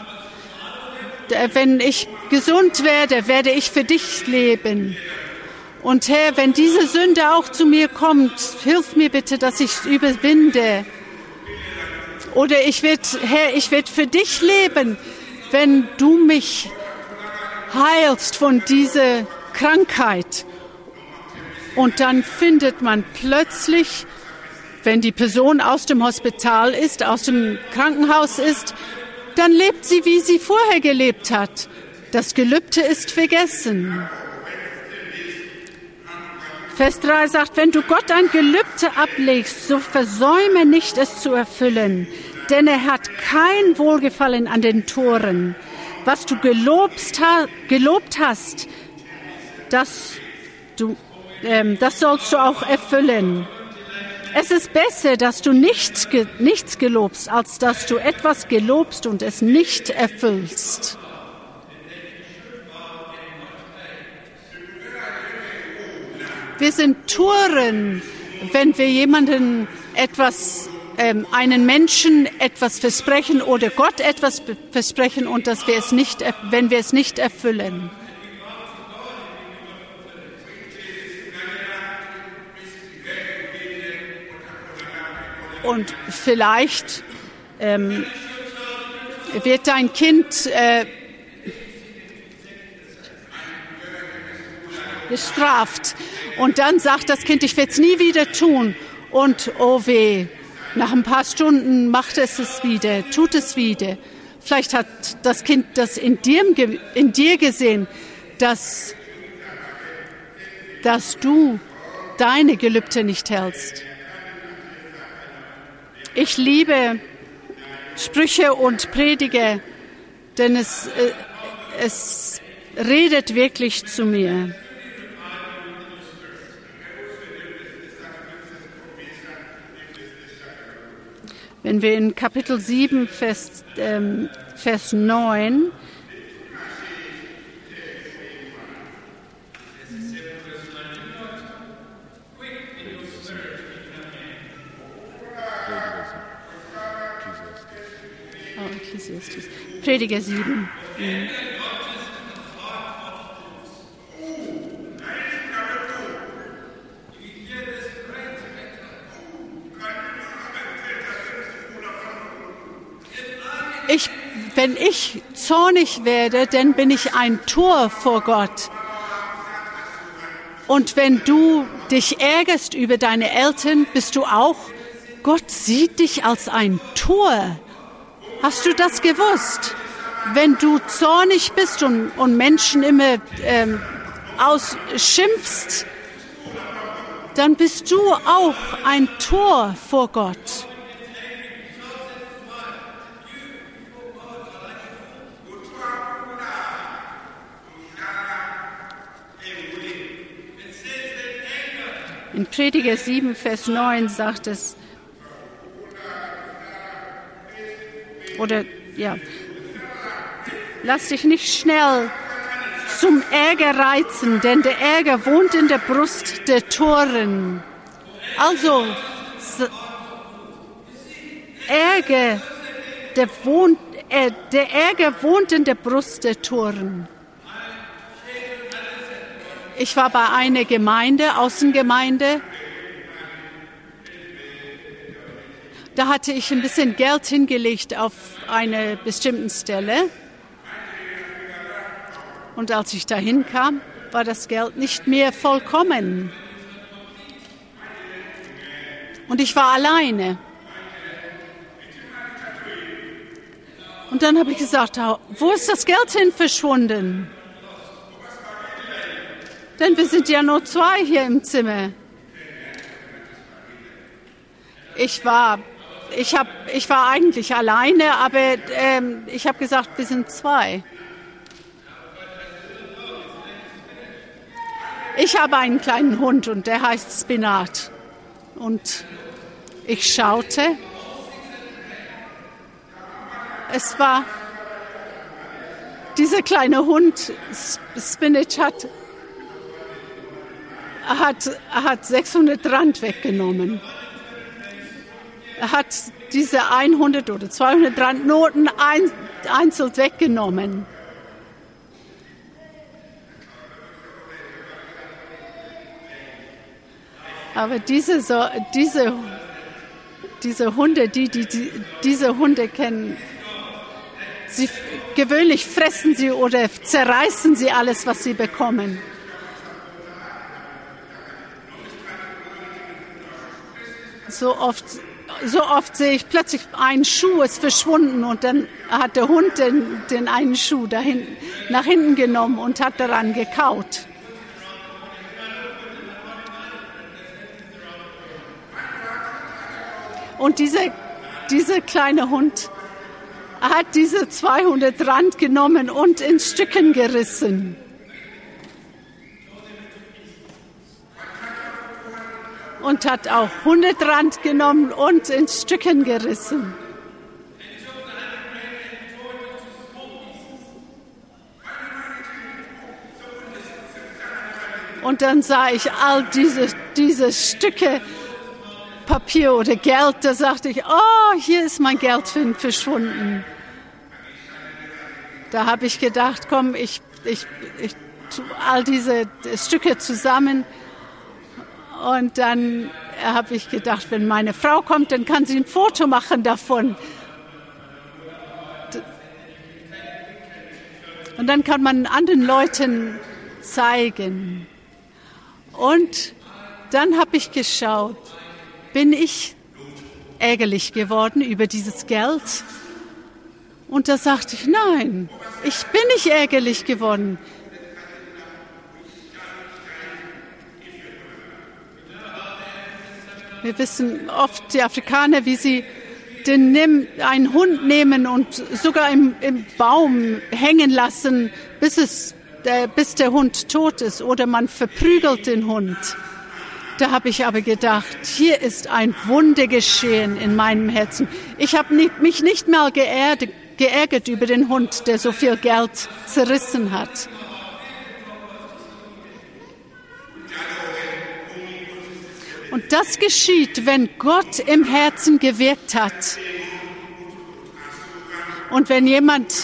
gesund werde, werde ich für dich leben. Und Herr, wenn diese Sünde auch zu mir kommt, hilf mir bitte, dass ich es überwinde. Oder Herr, ich werde für dich leben, wenn du mich heilst von dieser Krankheit. Und dann findet man plötzlich, wenn die Person aus dem Hospital ist, aus dem Krankenhaus ist, dann lebt sie, wie sie vorher gelebt hat. Das Gelübde ist vergessen. Vers 3 sagt, wenn du Gott ein Gelübde ablegst, so versäume nicht, es zu erfüllen, denn er hat kein Wohlgefallen an den Toren. Was du gelobt hast, das sollst du auch erfüllen. Es ist besser, dass du nichts gelobst, als dass du etwas gelobst und es nicht erfüllst. Wir sind Toren, wenn wir jemanden einen Menschen etwas versprechen oder Gott etwas versprechen und wenn wir es nicht erfüllen. Und vielleicht wird dein Kind bestraft und dann sagt das Kind, ich werde es nie wieder tun. Und oh weh, nach ein paar Stunden macht es wieder, tut es wieder. Vielleicht hat das Kind das in dir gesehen, dass du deine Gelübde nicht hältst. Ich liebe Sprüche und Prediger, denn es redet wirklich zu mir. Wenn wir in Kapitel 7, Vers 9 Prediger 7. Wenn ich zornig werde, dann bin ich ein Tor vor Gott. Und wenn du dich ärgerst über deine Eltern, bist du auch, Gott sieht dich als ein Tor. Hast du das gewusst? Wenn du zornig bist und Menschen immer ausschimpfst, dann bist du auch ein Tor vor Gott. In Prediger 7, Vers 9 sagt es, lass dich nicht schnell zum Ärger reizen, denn der Ärger wohnt in der Brust der Toren. Also, der Ärger wohnt in der Brust der Toren. Ich war bei einer Gemeinde, Außengemeinde. Da hatte ich ein bisschen Geld hingelegt auf einer bestimmten Stelle. Und als ich dahin kam, war das Geld nicht mehr vollkommen. Und ich war alleine. Und dann habe ich gesagt, wo ist das Geld hin verschwunden? Denn wir sind ja nur 2 hier im Zimmer. Ich war eigentlich alleine, aber ich habe gesagt, wir sind 2. Ich habe einen kleinen Hund und der heißt Spinat. Und ich schaute. Es war dieser kleine Hund, Spinach hat 600 Rand weggenommen. Er hat diese 100 oder 200 Rand Noten einzeln weggenommen. Aber diese Hunde, diese Hunde kennen, gewöhnlich fressen sie oder zerreißen sie alles, was sie bekommen. So oft sehe ich plötzlich, ein Schuh ist verschwunden und dann hat der Hund den einen Schuh nach hinten genommen und hat daran gekaut. Und dieser kleine Hund hat diese 200 Rand genommen und in Stücken gerissen. Und hat auch 100 Rand genommen und in Stücken gerissen. Und dann sah ich all diese Stücke Papier oder Geld, da sagte ich, hier ist mein Geld verschwunden. Da habe ich gedacht, komm, ich tue all diese Stücke zusammen. Und dann habe ich gedacht, wenn meine Frau kommt, dann kann sie ein Foto machen davon. Und dann kann man anderen Leuten zeigen. Und dann habe ich geschaut, bin ich ärgerlich geworden über dieses Geld? Und da sagte ich, nein, ich bin nicht ärgerlich geworden. Wir wissen oft, die Afrikaner, wie sie einen Hund nehmen und sogar im Baum hängen lassen, bis der Hund tot ist, oder man verprügelt den Hund. Da habe ich aber gedacht, hier ist ein Wunder geschehen in meinem Herzen. Ich habe mich nicht mal geärgert über den Hund, der so viel Geld zerrissen hat. Und das geschieht, wenn Gott im Herzen gewirkt hat. Und wenn jemand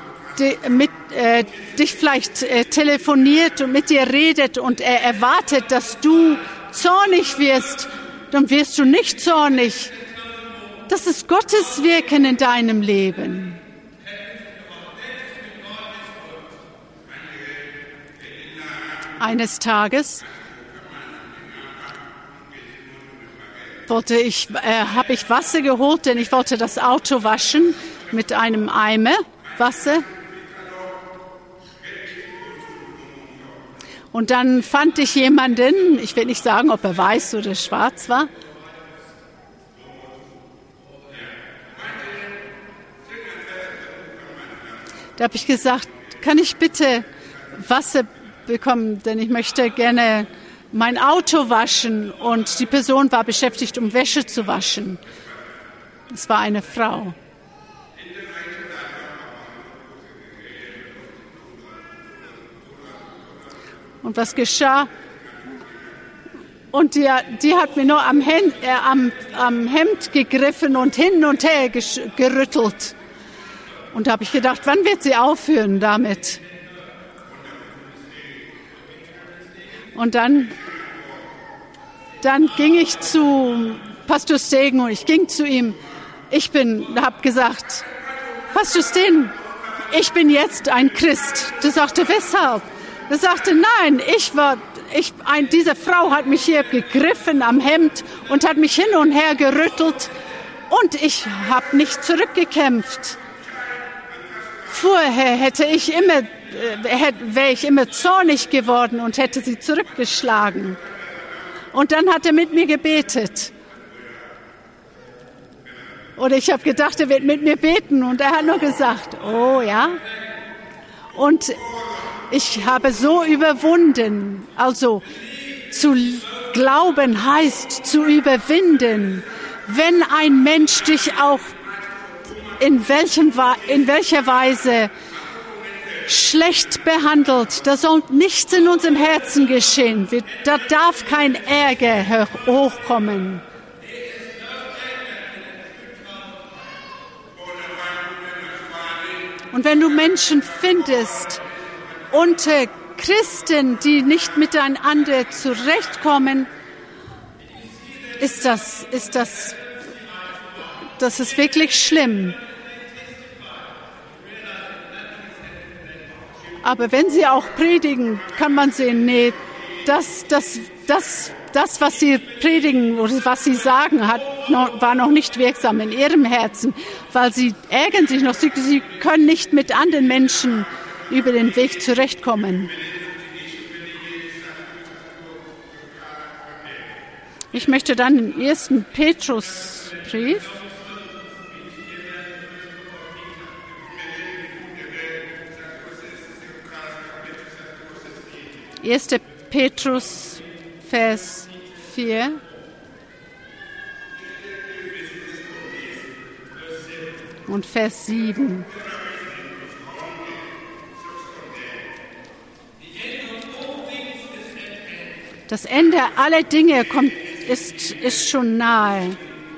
dich vielleicht telefoniert und mit dir redet und er erwartet, dass du zornig wirst, dann wirst du nicht zornig. Das ist Gottes Wirken in deinem Leben. Eines Tages habe ich Wasser geholt, denn ich wollte das Auto waschen mit einem Eimer Wasser. Und dann fand ich jemanden, ich will nicht sagen, ob er weiß oder schwarz war. Da habe ich gesagt, kann ich bitte Wasser bekommen, denn ich möchte gerne mein Auto waschen. Und die Person war beschäftigt, um Wäsche zu waschen. Es war eine Frau. Und was geschah? Und die hat mir nur am Hemd gegriffen und hin und her gerüttelt. Und da habe ich gedacht, wann wird sie aufhören damit? Und dann ging ich zu Pastor Stegen und ich ging zu ihm. Habe gesagt, Pastor Stegen, ich bin jetzt ein Christ. Der sagte, weshalb? Er sagte, nein, diese Frau hat mich hier gegriffen am Hemd und hat mich hin und her gerüttelt und ich habe nicht zurückgekämpft. Vorher wäre ich immer zornig geworden und hätte sie zurückgeschlagen. Und dann hat er mit mir gebetet. Oder ich habe gedacht, er wird mit mir beten und er hat nur gesagt, oh ja. Und ich habe so überwunden. Also zu glauben heißt zu überwinden. Wenn ein Mensch dich auch in welcher Weise schlecht behandelt, da soll nichts in unserem Herzen geschehen. Da darf kein Ärger hochkommen. Und wenn du Menschen findest, unter Christen, die nicht miteinander zurechtkommen, das ist wirklich schlimm. Aber wenn sie auch predigen, kann man sehen, nee, das, was sie predigen oder was sie sagen, war noch nicht wirksam in ihrem Herzen, weil sie ärgern sich noch, sie können nicht mit anderen Menschen über den Weg zurechtkommen. Ich möchte dann den 1. Petrusbrief. Erster Petrus, Vers 4. Und Vers 7. Das Ende aller Dinge ist schon nahe.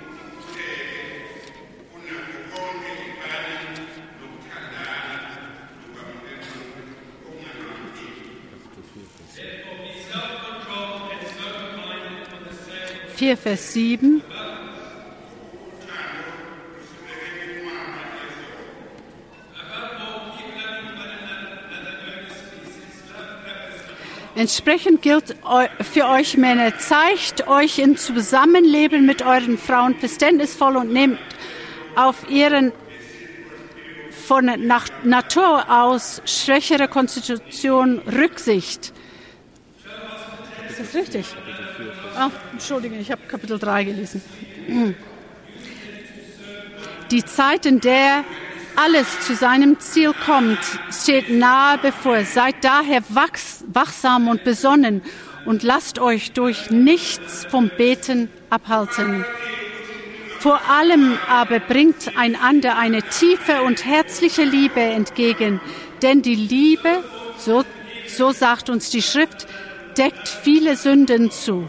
Vers 7. Entsprechend gilt für euch Männer, zeigt euch im Zusammenleben mit euren Frauen verständnisvoll und nehmt auf ihren von Natur aus schwächere Konstitution Rücksicht. Ist das richtig? Entschuldige, ich habe Kapitel 3 gelesen. Die Zeit, in der alles zu seinem Ziel kommt, steht nahe bevor. Seid daher wachsam und besonnen und lasst euch durch nichts vom Beten abhalten. Vor allem aber bringt einander eine tiefe und herzliche Liebe entgegen, denn die Liebe, so sagt uns die Schrift, deckt viele Sünden zu.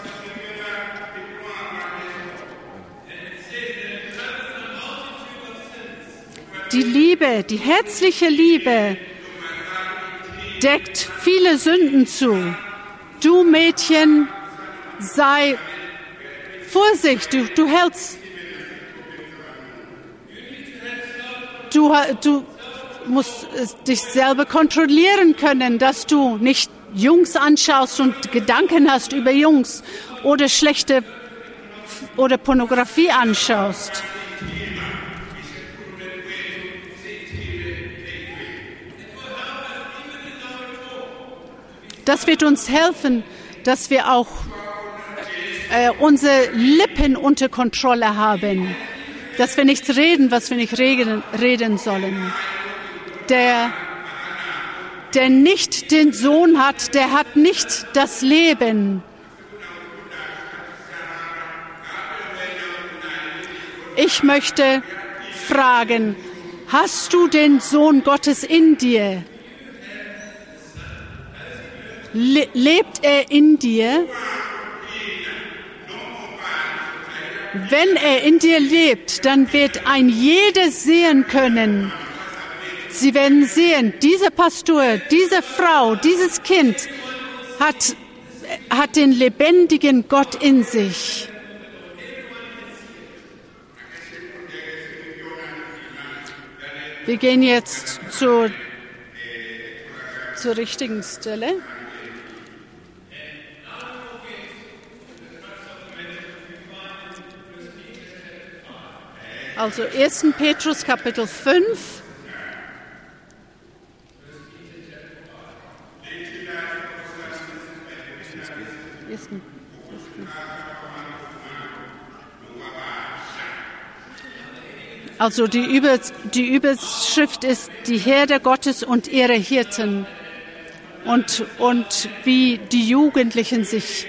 Die Liebe, die herzliche Liebe deckt viele Sünden zu. Du Mädchen, sei vorsichtig, du musst dich selber kontrollieren können, dass du nicht Jungs anschaust und Gedanken hast über Jungs oder schlechte Pornografie anschaust. Das wird uns helfen, dass wir auch unsere Lippen unter Kontrolle haben. Dass wir nichts reden, was wir nicht reden sollen. Der nicht den Sohn hat, der hat nicht das Leben. Ich möchte fragen, hast du den Sohn Gottes in dir? Lebt er in dir? Wenn er in dir lebt, dann wird ein jeder sehen können. Sie werden sehen, dieser Pastor, diese Frau, dieses Kind hat den lebendigen Gott in sich. Wir gehen jetzt zur richtigen Stelle. Also 1. Petrus Kapitel 5. Also die Überschrift ist die Herde Gottes und ihre Hirten und wie die Jugendlichen sich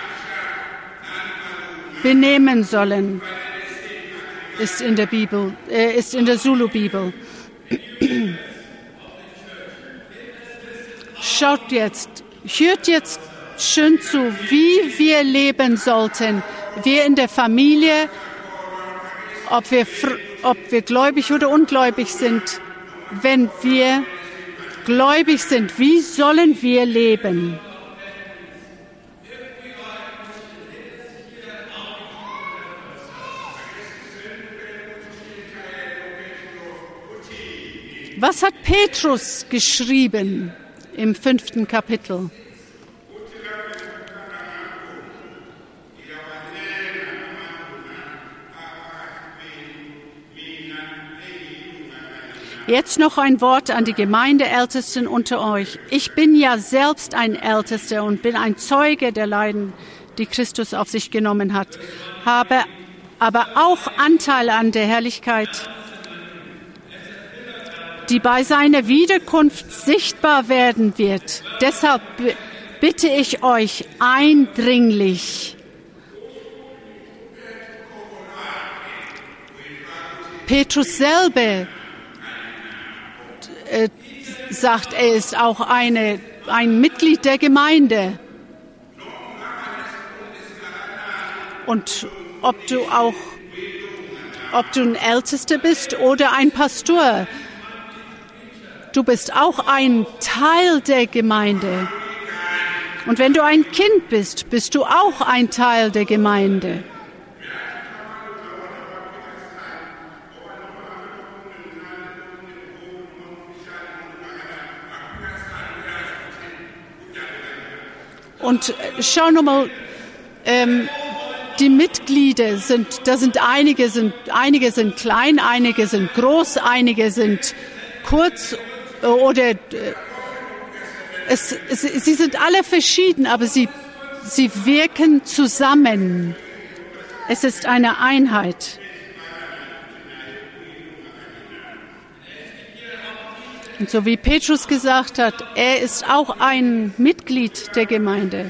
benehmen sollen, ist in der Bibel, ist in der Zulu-Bibel. Hört jetzt schön zu, wie wir leben sollten. Wir in der Familie, ob wir gläubig oder ungläubig sind. Wenn wir gläubig sind, wie sollen wir leben? Was hat Petrus geschrieben im 5. Kapitel? Jetzt noch ein Wort an die Gemeindeältesten unter euch. Ich bin ja selbst ein Ältester und bin ein Zeuge der Leiden, die Christus auf sich genommen hat, habe aber auch Anteil an der Herrlichkeit, die bei seiner Wiederkunft sichtbar werden wird. Deshalb bitte ich euch eindringlich. Petrus selber sagt, er ist auch ein Mitglied der Gemeinde. Und ob du ein Ältester bist oder ein Pastor, du bist auch ein Teil der Gemeinde. Und wenn du ein Kind bist, bist du auch ein Teil der Gemeinde. Und schau nochmal, die Mitglieder einige sind klein, einige sind groß, einige sind kurz oder sie sind alle verschieden, aber sie wirken zusammen. Es ist eine Einheit. Und so wie Petrus gesagt hat, er ist auch ein Mitglied der Gemeinde.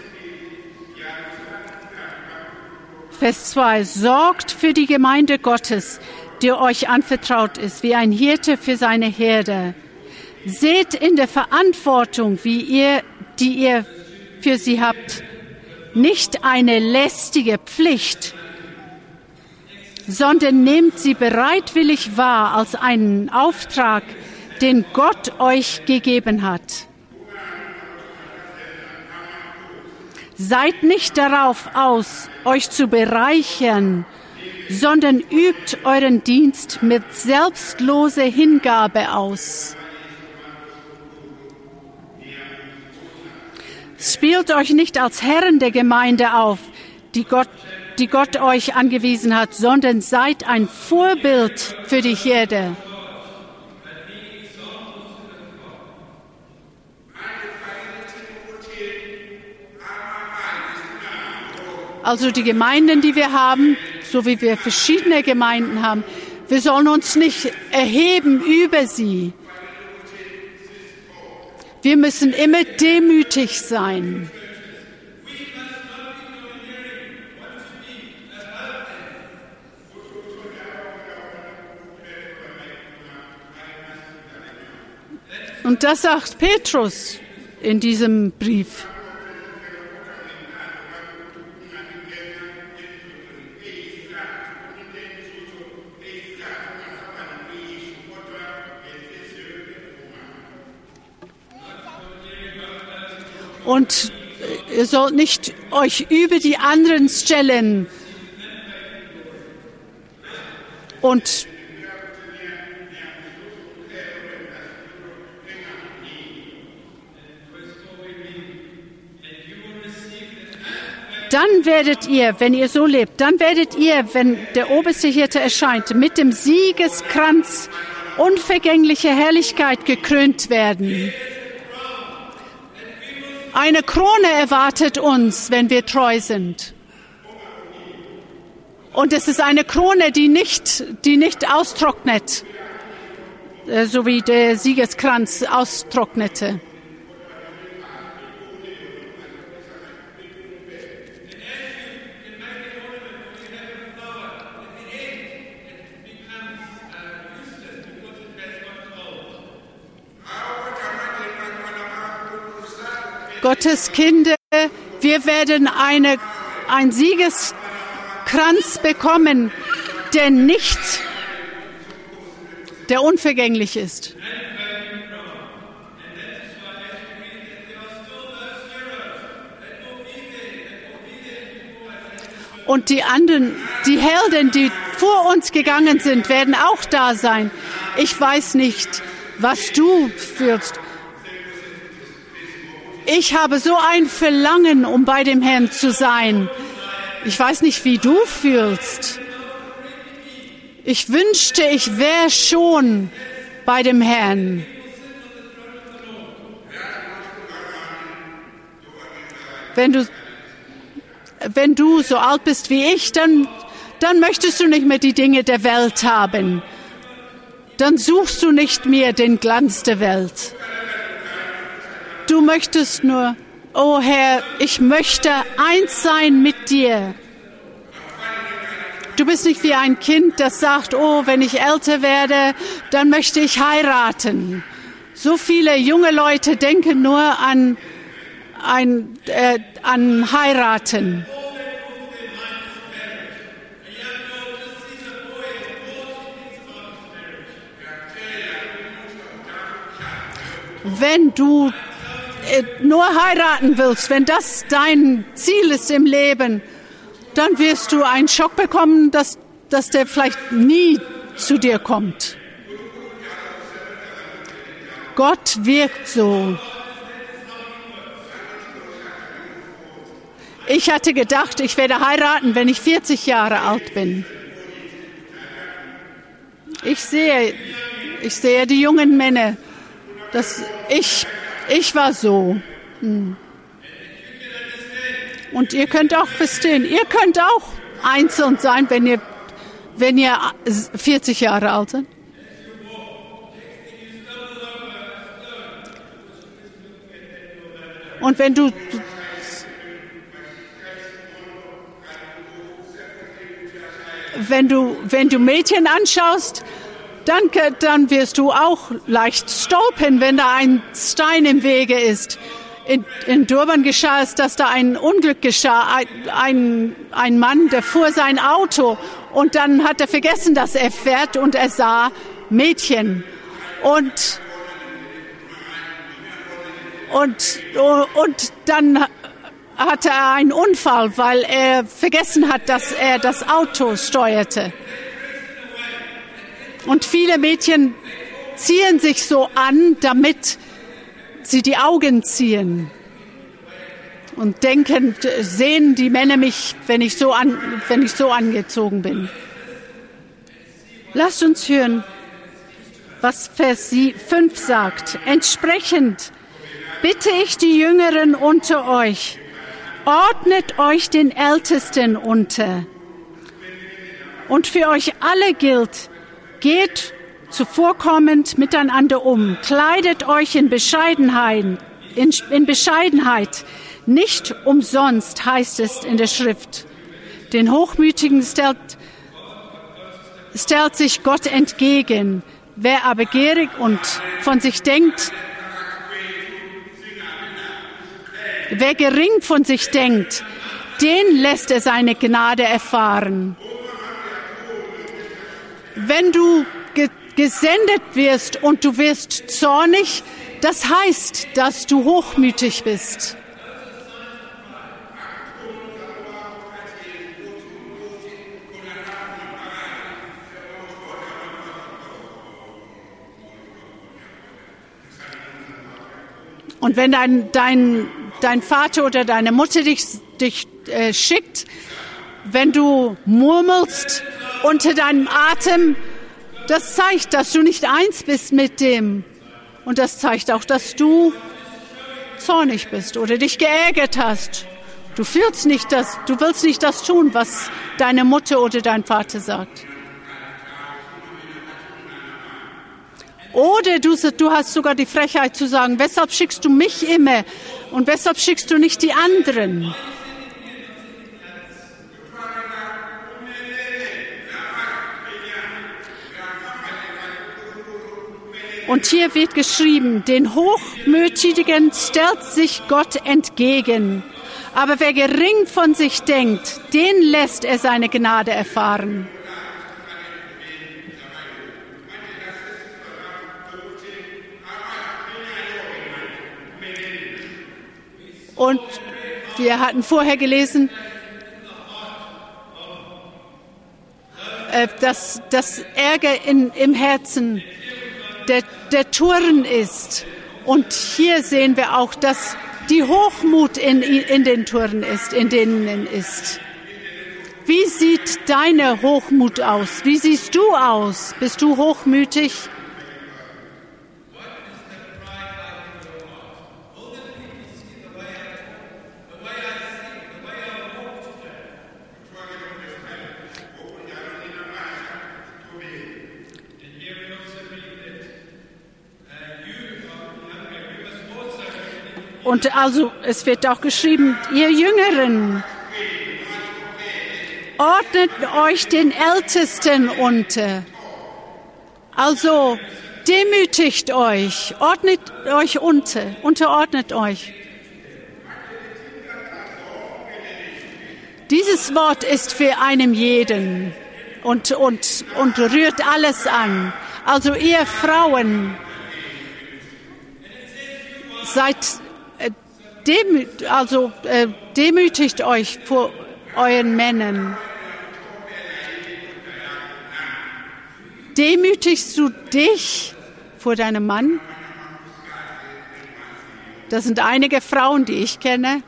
Vers 2. Sorgt für die Gemeinde Gottes, die euch anvertraut ist, wie ein Hirte für seine Herde. Seht in der Verantwortung, die ihr für sie habt, nicht eine lästige Pflicht, sondern nehmt sie bereitwillig wahr als einen Auftrag, den Gott euch gegeben hat. Seid nicht darauf aus, euch zu bereichern, sondern übt euren Dienst mit selbstloser Hingabe aus. Spielt euch nicht als Herren der Gemeinde auf, die Gott euch angewiesen hat, sondern seid ein Vorbild für die Herde. Also die Gemeinden, die wir haben, so wie wir verschiedene Gemeinden haben, wir sollen uns nicht erheben über sie. Wir müssen immer demütig sein. Und das sagt Petrus in diesem Brief. Und ihr sollt nicht euch über die anderen stellen und dann werdet ihr, wenn ihr so lebt, dann werdet ihr, wenn der oberste Hirte erscheint, mit dem Siegeskranz unvergänglicher Herrlichkeit gekrönt werden. Eine Krone erwartet uns, wenn wir treu sind. Und es ist eine Krone, die nicht austrocknet, so wie der Siegeskranz austrocknete. Gottes Kinder, wir werden ein Siegeskranz bekommen, der unvergänglich ist. Und die anderen, die Helden, die vor uns gegangen sind, werden auch da sein. Ich weiß nicht, was du fühlst. Ich habe so ein Verlangen, um bei dem Herrn zu sein. Ich weiß nicht, wie du fühlst. Ich wünschte, ich wäre schon bei dem Herrn. Wenn du so alt bist wie ich, dann möchtest du nicht mehr die Dinge der Welt haben. Dann suchst du nicht mehr den Glanz der Welt. Du möchtest nur, oh Herr, ich möchte eins sein mit dir. Du bist nicht wie ein Kind, das sagt, oh, wenn ich älter werde, dann möchte ich heiraten. So viele junge Leute denken nur an heiraten. Wenn du nur heiraten willst, wenn das dein Ziel ist im Leben, dann wirst du einen Schock bekommen, dass der vielleicht nie zu dir kommt. Gott wirkt so. Ich hatte gedacht, ich werde heiraten, wenn ich 40 Jahre alt bin. Ich sehe die jungen Männer, ich war so. Und ihr könnt auch verstehen, ihr könnt auch einzeln sein, wenn ihr 40 Jahre alt seid. Und wenn du Mädchen anschaust, dann wirst du auch leicht stolpern, wenn da ein Stein im Wege ist. In Durban geschah es, dass da ein Unglück geschah. Ein Mann, der fuhr sein Auto und dann hat er vergessen, dass er fährt und er sah Mädchen. Und dann hatte er einen Unfall, weil er vergessen hat, dass er das Auto steuerte. Und viele Mädchen ziehen sich so an, damit sie die Augen ziehen. Und sehen die Männer mich, wenn ich so angezogen bin. Lasst uns hören, was Vers 5 sagt. Entsprechend bitte ich die Jüngeren unter euch, ordnet euch den Ältesten unter. Und für euch alle gilt, geht zuvorkommend miteinander um, kleidet euch in Bescheidenheit. Nicht umsonst heißt es in der Schrift, den Hochmütigen stellt sich Gott entgegen. Wer aber gierig und von sich denkt, wer gering von sich denkt, den lässt er seine Gnade erfahren. Wenn du gesendet wirst und du wirst zornig, das heißt, dass du hochmütig bist. Und wenn dein Vater oder deine Mutter dich schickt, wenn du murmelst unter deinem Atem, das zeigt, dass du nicht eins bist mit dem. Und das zeigt auch, dass du zornig bist oder dich geärgert hast. Du willst nicht das tun, was deine Mutter oder dein Vater sagt. Oder du hast sogar die Frechheit zu sagen, weshalb schickst du mich immer und weshalb schickst du nicht die anderen? Und hier wird geschrieben, den Hochmütigen stellt sich Gott entgegen. Aber wer gering von sich denkt, den lässt er seine Gnade erfahren. Und wir hatten vorher gelesen, dass das Ärger im Herzen der Turn ist. Und hier sehen wir auch, dass die Hochmut in den Turn ist, in denen ist. Wie sieht deine Hochmut aus? Wie siehst du aus? Bist du hochmütig? Und also, es wird auch geschrieben, ihr Jüngeren, ordnet euch den Ältesten unter. Also, demütigt euch, ordnet euch unterordnet euch. Dieses Wort ist für einen jeden und rührt alles an. Also, ihr Frauen, demütigt euch vor euren Männern. Demütigst du dich vor deinem Mann? Das sind einige Frauen, die ich kenne,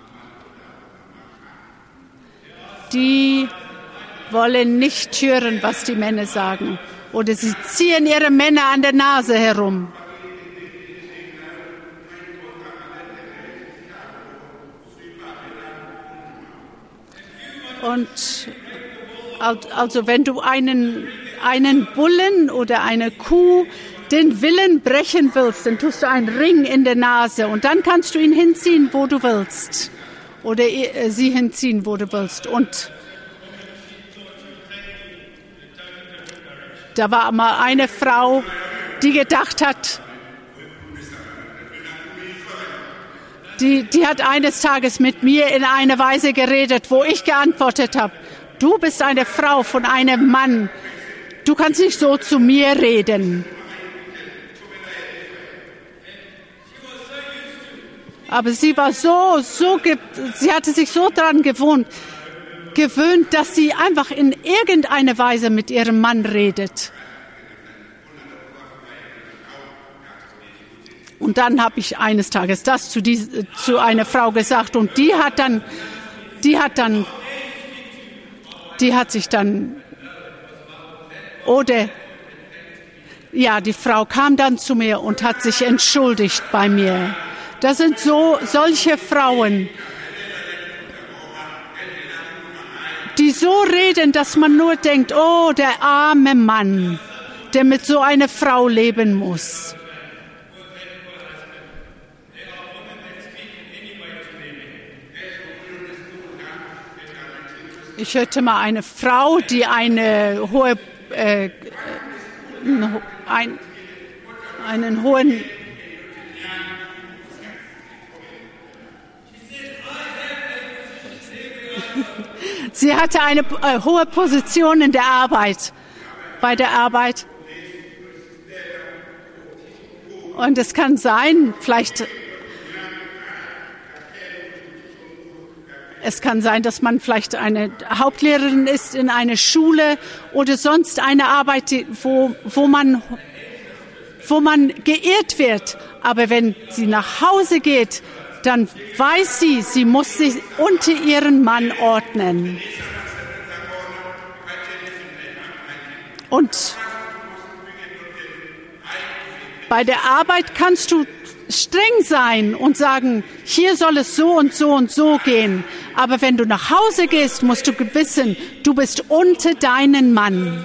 die wollen nicht hören, was die Männer sagen. Oder sie ziehen ihre Männer an der Nase herum. Und also wenn du einen Bullen oder eine Kuh den Willen brechen willst, dann tust du einen Ring in der Nase und dann kannst du ihn hinziehen, wo du willst. Oder sie hinziehen, wo du willst. Und da war mal eine Frau, die gedacht hat, Die hat eines Tages mit mir in einer Weise geredet, wo ich geantwortet habe, du bist eine Frau von einem Mann, du kannst nicht so zu mir reden. Aber sie war sie hatte sich so daran gewöhnt, dass sie einfach in irgendeiner Weise mit ihrem Mann redet. Und dann habe ich eines Tages das zu einer Frau gesagt und die hat sich dann, die Frau kam dann zu mir und hat sich entschuldigt bei mir. Das sind solche Frauen, die so reden, dass man nur denkt, oh, der arme Mann, der mit so einer Frau leben muss. Ich hörte mal eine Frau, die einen hohen sie hatte eine hohe Position in der Arbeit, bei der Arbeit. Und es kann sein, dass man vielleicht eine Hauptlehrerin ist in einer Schule oder sonst eine Arbeit, wo man geehrt wird. Aber wenn sie nach Hause geht, dann weiß sie muss sich unter ihren Mann ordnen. Und bei der Arbeit kannst du streng sein und sagen, hier soll es so und so und so gehen. Aber wenn du nach Hause gehst, musst du wissen, du bist unter deinen Mann.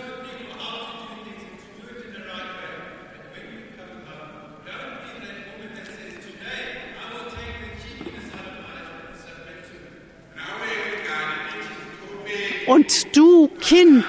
Und du, Kind,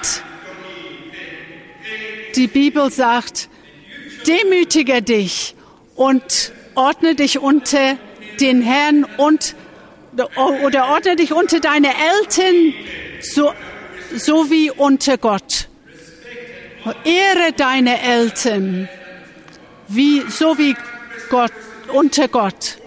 die Bibel sagt, demütige dich und ordne dich unter den Herrn oder ordne dich unter deine Eltern, so wie unter Gott. Ehre deine Eltern, so wie Gott, unter Gott.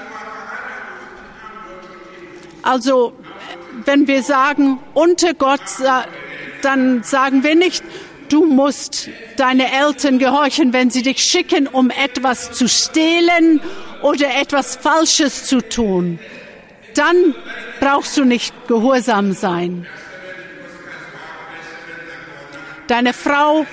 Also, wenn wir sagen, unter Gott, dann sagen wir nicht, du musst deine Eltern gehorchen, wenn sie dich schicken, um etwas zu stehlen oder etwas Falsches zu tun. Dann brauchst du nicht gehorsam sein. Deine Frau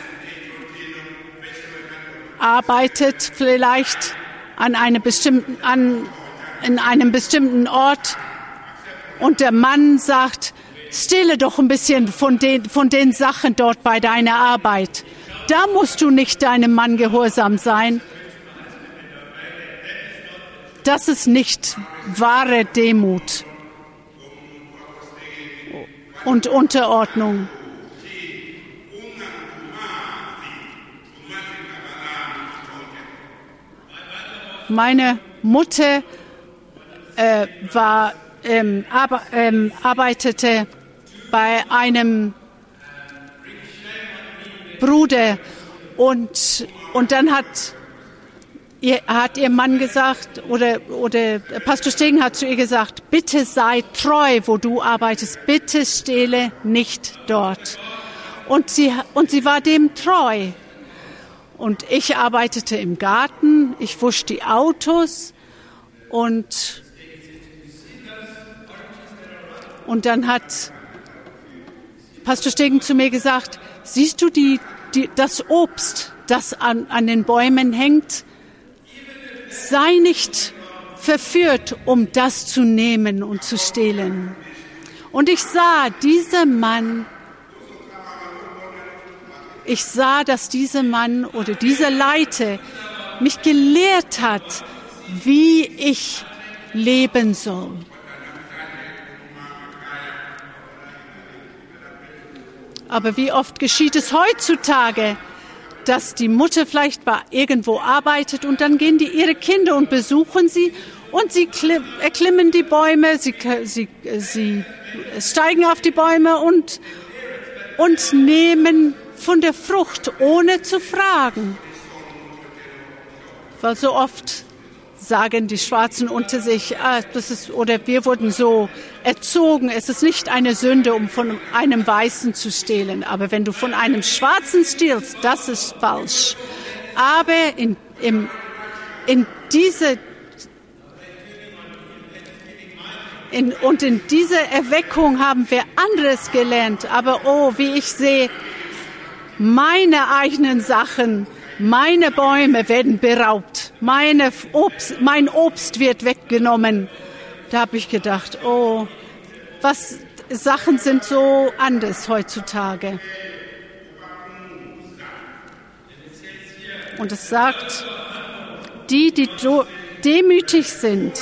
arbeitet vielleicht in einem bestimmten Ort und der Mann sagt, stehle doch ein bisschen von den Sachen dort bei deiner Arbeit. Da musst du nicht deinem Mann gehorsam sein. Das ist nicht wahre Demut und Unterordnung. Meine Mutter arbeitete bei einem Bruder und dann hat ihr Mann gesagt, oder Pastor Stegen hat zu ihr gesagt, bitte sei treu, wo du arbeitest, bitte stehle nicht dort. Und sie war dem treu. Und ich arbeitete im Garten, ich wusch die Autos und dann hat Pastor Stegen zu mir gesagt, siehst du das Obst, das an den Bäumen hängt? Sei nicht verführt, um das zu nehmen und zu stehlen. Und ich sah, dass dieser Mann oder dieser Leiter mich gelehrt hat, wie ich leben soll. Aber wie oft geschieht es heutzutage, dass die Mutter vielleicht irgendwo arbeitet und dann gehen ihre Kinder und besuchen sie und sie erklimmen die Bäume, sie steigen auf die Bäume und nehmen von der Frucht, ohne zu fragen. Weil so oft sagen die Schwarzen unter sich, wir wurden so erzogen, es ist nicht eine Sünde, um von einem Weißen zu stehlen. Aber wenn du von einem Schwarzen stiehlst, das ist falsch. Aber in in dieser Erweckung haben wir anderes gelernt. Aber wie ich sehe, meine eigenen Sachen, meine Bäume werden beraubt, mein Obst wird weggenommen. Da habe ich gedacht, Sachen sind so anders heutzutage. Und es sagt, die demütig sind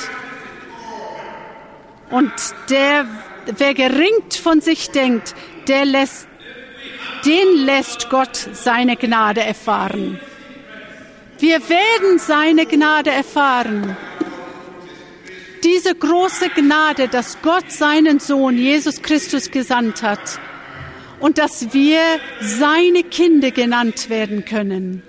und wer gering von sich denkt, den lässt Gott seine Gnade erfahren. Wir werden seine Gnade erfahren. Diese große Gnade, dass Gott seinen Sohn Jesus Christus gesandt hat und dass wir seine Kinder genannt werden können.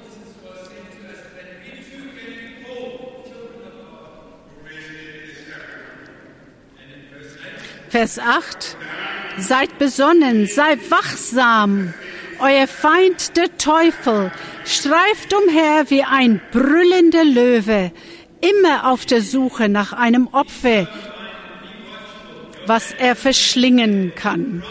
Vers 8. Seid besonnen, seid wachsam. Euer Feind, der Teufel, streift umher wie ein brüllender Löwe, immer auf der Suche nach einem Opfer, was er verschlingen kann.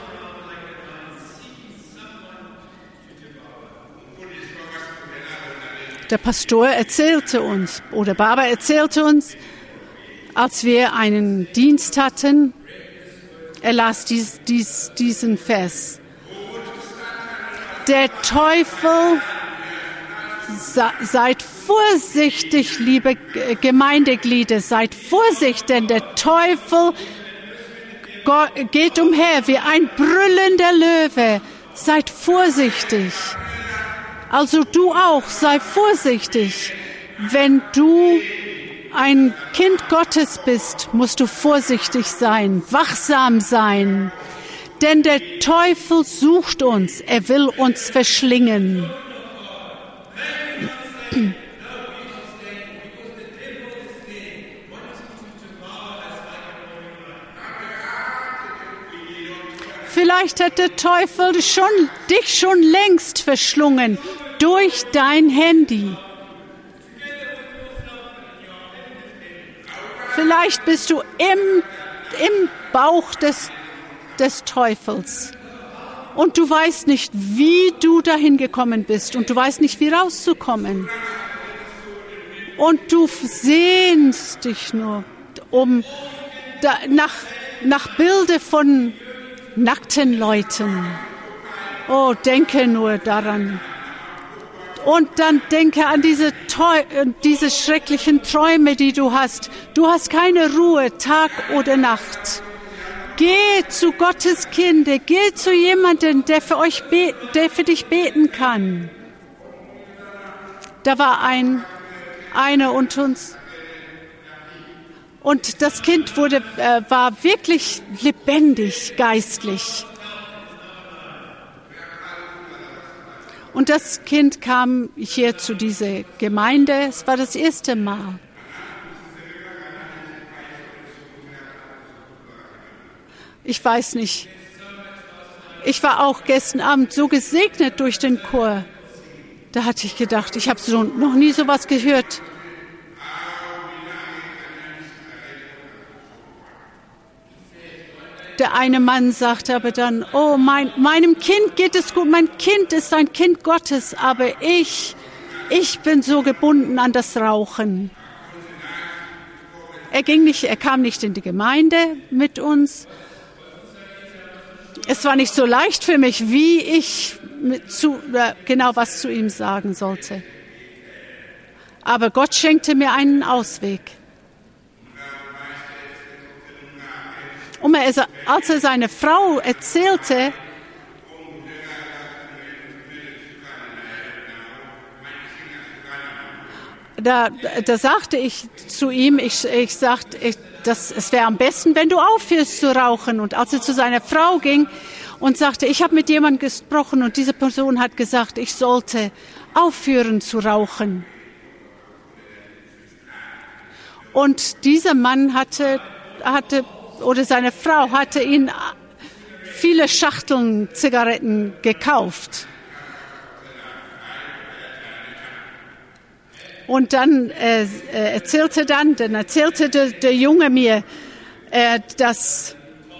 Der Pastor erzählte uns, oder Baba erzählte uns, als wir einen Dienst hatten, er las diesen Vers. Der Teufel, seid vorsichtig, liebe Gemeindeglieder, seid vorsichtig, denn der Teufel geht umher wie ein brüllender Löwe. Seid vorsichtig. Also du auch, sei vorsichtig. Wenn du ein Kind Gottes bist, musst du vorsichtig sein, wachsam sein. Denn der Teufel sucht uns, er will uns verschlingen. Vielleicht hat der Teufel dich schon längst verschlungen durch dein Handy. Vielleicht bist du im Bauch des Teufels und du weißt nicht, wie du dahin gekommen bist und du weißt nicht, wie rauszukommen. Und du sehnst dich nur nach Bilder von nackten Leuten. Oh, denke nur daran. Und dann denke an diese schrecklichen Träume, die du hast. Du hast keine Ruhe, Tag oder Nacht. Geh zu Gottes Kinder, geh zu jemandem, der für dich beten kann. Da war einer unter uns. Und das Kind war wirklich lebendig, geistlich. Und das Kind kam hier zu dieser Gemeinde. Es war das erste Mal. Ich weiß nicht. Ich war auch gestern Abend so gesegnet durch den Chor. Da hatte ich gedacht, ich habe noch nie sowas gehört. Der eine Mann sagte aber dann, meinem Kind geht es gut, mein Kind ist ein Kind Gottes, aber ich bin so gebunden an das Rauchen. Er kam nicht in die Gemeinde mit uns. Es war nicht so leicht für mich, wie ich genau was zu ihm sagen sollte. Aber Gott schenkte mir einen Ausweg. Und als er seine Frau erzählte, da sagte ich zu ihm, es wäre am besten, wenn du aufhörst zu rauchen. Und als er zu seiner Frau ging und sagte, ich habe mit jemandem gesprochen und diese Person hat gesagt, ich sollte aufhören zu rauchen. Und dieser Mann oder seine Frau hatte ihn viele Schachteln Zigaretten gekauft. Und dann erzählte der Junge mir, dass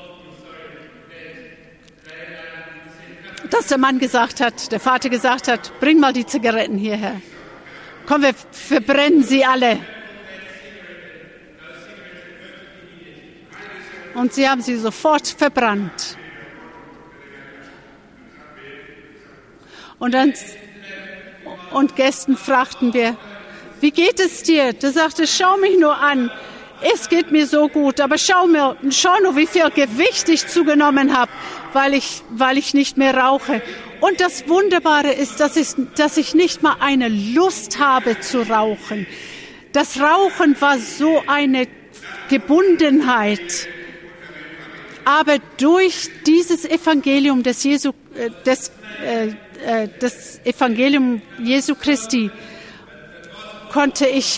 der Mann gesagt hat, der Vater gesagt hat, bring mal die Zigaretten hierher. Komm, wir verbrennen sie alle. Und sie haben sie sofort verbrannt. Und Gästen fragten wir, wie geht es dir? Der sagte, schau mich nur an. Es geht mir so gut, aber schau nur, wie viel Gewicht ich zugenommen habe, weil ich nicht mehr rauche. Und das Wunderbare ist, dass ich nicht mal eine Lust habe zu rauchen. Das Rauchen war so eine Gebundenheit. Aber durch dieses Evangelium das Evangelium Jesu Christi konnte ich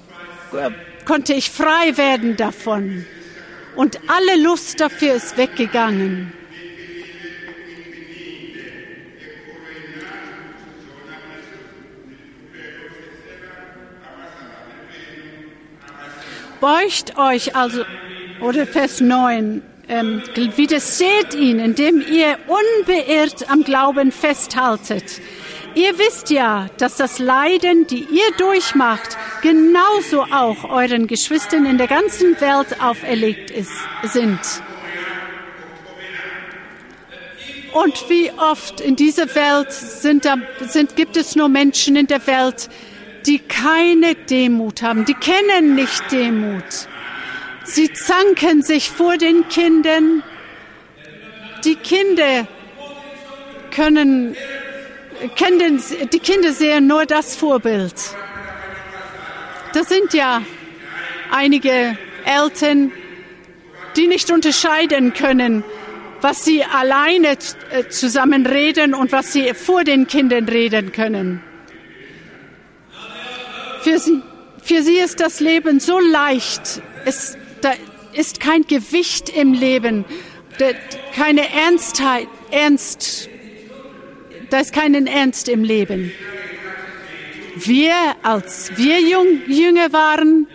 frei werden davon. Und alle Lust dafür ist weggegangen. Beugt euch also, oder Vers 9, widersteht ihn, indem ihr unbeirrt am Glauben festhaltet. Ihr wisst ja, dass das Leiden, die ihr durchmacht, genauso auch euren Geschwistern in der ganzen Welt auferlegt sind. Und wie oft in dieser Welt gibt es nur Menschen in der Welt, die keine Demut haben, die kennen nicht Demut. Sie zanken sich vor den Kindern. Die Kinder sehen nur das Vorbild. Das sind ja einige Eltern, die nicht unterscheiden können, was sie alleine zusammen reden und was sie vor den Kindern reden können. Für sie ist das Leben so leicht. Da ist kein Gewicht im Leben, keine Ernstheit, da ist keinen Ernst im Leben. Als wir Jünger waren,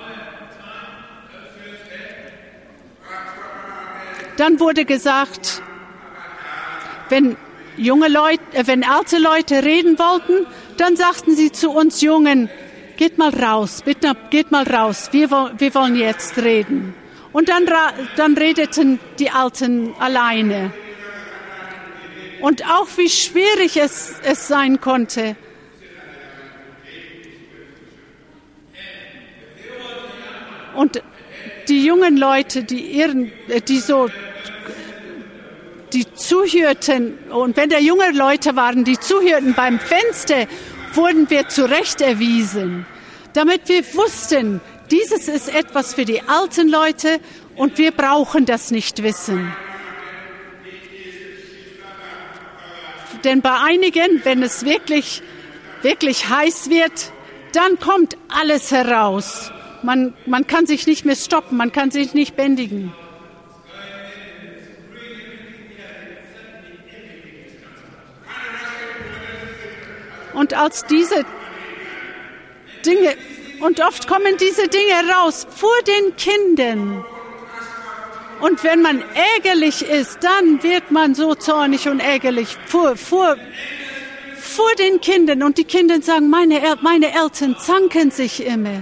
dann wurde gesagt, wenn alte Leute reden wollten, dann sagten sie zu uns Jungen, geht mal raus, bitte, geht mal raus, wir wollen jetzt reden. Und dann redeten die Alten alleine. Und auch wie schwierig es sein konnte. Und die jungen Leute, die zuhörten, und wenn da junge Leute waren, die zuhörten beim Fenster, wurden wir zurechterwiesen, damit wir wussten, dieses ist etwas für die alten Leute und wir brauchen das nicht wissen. Denn bei einigen, wenn es wirklich, wirklich heiß wird, dann kommt alles heraus. Man kann sich nicht mehr stoppen, man kann sich nicht bändigen. Und oft kommen diese Dinge raus vor den Kindern. Und wenn man ärgerlich ist, dann wird man so zornig und ärgerlich vor den Kindern. Und die Kinder sagen, meine Eltern zanken sich immer.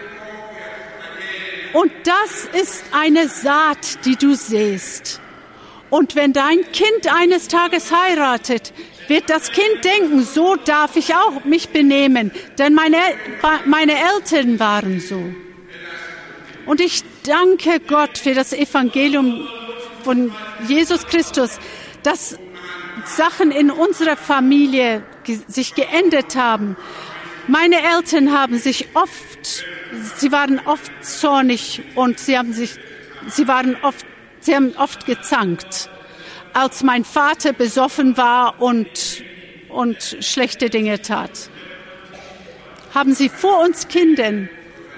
Und das ist eine Saat, die du säst. Und wenn dein Kind eines Tages heiratet, wird das Kind denken, so darf ich auch mich benehmen, denn meine Eltern waren so. Und ich danke Gott für das Evangelium von Jesus Christus, dass Sachen in unserer Familie sich geändert haben. Meine Eltern sie waren oft zornig und sie haben oft gezankt. Als mein Vater besoffen war und schlechte Dinge tat, haben sie vor uns Kindern,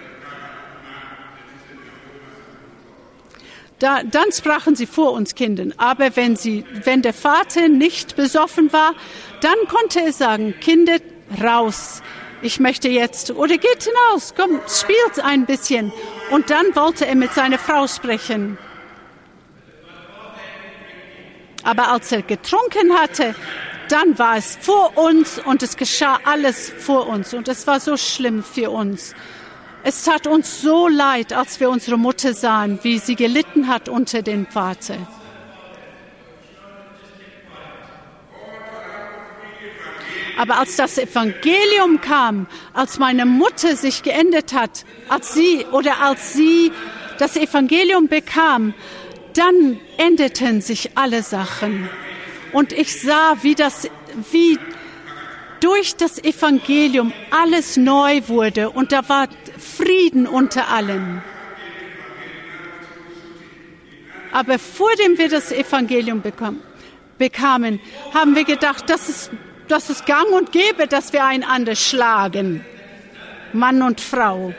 dann sprachen sie vor uns Kindern. Aber wenn der Vater nicht besoffen war, dann konnte er sagen, Kinder, raus. ich möchte jetzt, oder geht hinaus, komm, spielt ein bisschen. Und dann wollte er mit seiner Frau sprechen. Aber als er getrunken hatte, dann war es vor uns und es geschah alles vor uns. Und es war so schlimm für uns. Es tat uns so leid, als wir unsere Mutter sahen, wie sie gelitten hat unter dem Vater. Aber als das Evangelium kam, als meine Mutter sich geändert hat, als sie das Evangelium bekam, dann änderten sich alle Sachen. Und ich sah, wie durch das Evangelium alles neu wurde und da war Frieden unter allen. Aber vor dem wir das Evangelium bekamen, haben wir gedacht, das ist gang und gäbe, dass wir einander schlagen, Mann und Frau.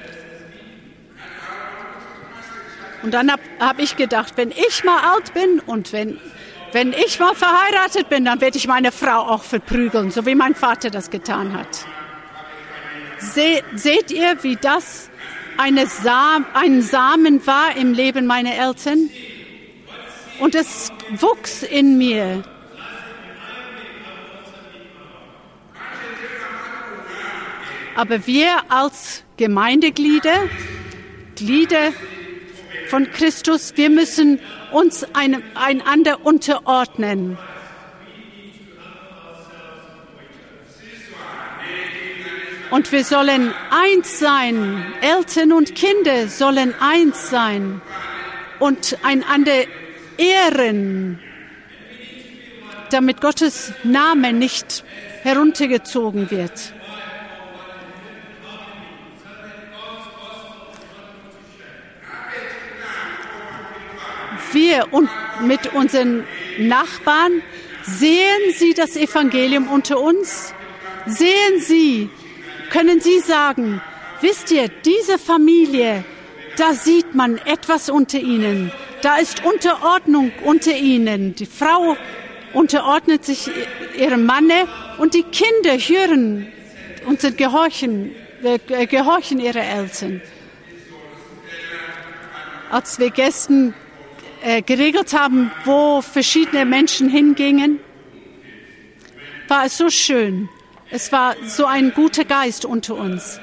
Und dann hab ich gedacht, wenn ich mal alt bin und wenn ich mal verheiratet bin, dann werde ich meine Frau auch verprügeln, so wie mein Vater das getan hat. Seht ihr, wie das ein Samen war im Leben meiner Eltern? Und es wuchs in mir. Aber wir als Gemeindeglieder, Glieder von Christus, wir müssen uns einander unterordnen. Und wir sollen eins sein. Eltern und Kinder sollen eins sein und einander ehren, damit Gottes Name nicht heruntergezogen wird. Wir und mit unseren Nachbarn, sehen sie das Evangelium unter uns? Sehen sie, können sie sagen, wisst ihr, diese Familie, da sieht man etwas unter ihnen. Da ist Unterordnung unter ihnen. Die Frau unterordnet sich ihrem Manne und die Kinder hören und gehorchen ihre Eltern. Als wir gestern geregelt haben, wo verschiedene Menschen hingingen, war es so schön. Es war so ein guter Geist unter uns.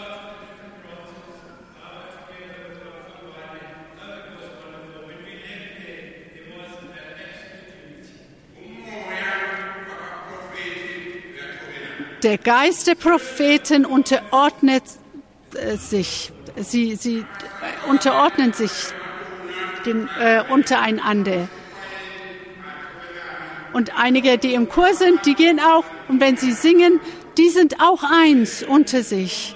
Der Geist der Propheten unterordnet sich. Sie unterordnen sich untereinander. Und einige, die im Chor sind, die gehen auch, und wenn sie singen, die sind auch eins unter sich.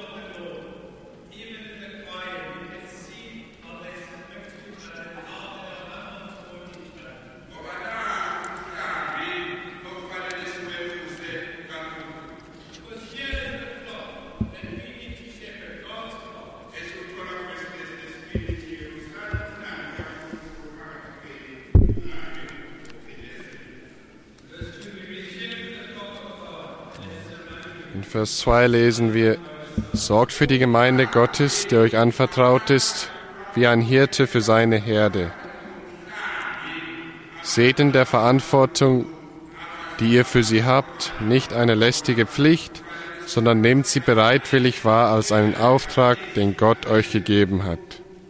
In Vers 2 lesen wir: Sorgt für die Gemeinde Gottes, die euch anvertraut ist, wie ein Hirte für seine Herde. Seht in der Verantwortung, die ihr für sie habt, nicht eine lästige Pflicht, sondern nehmt sie bereitwillig wahr als einen Auftrag, den Gott euch gegeben hat.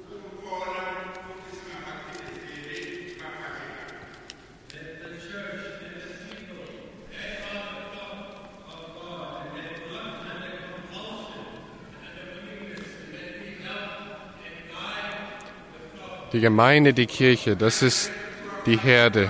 Die Gemeinde, die Kirche, das ist die Herde.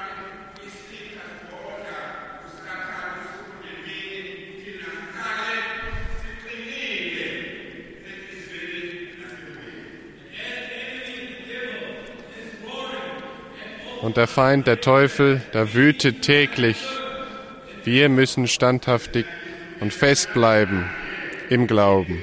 Und der Feind, der Teufel, der wütet täglich. Wir müssen standhaftig und fest bleiben im Glauben.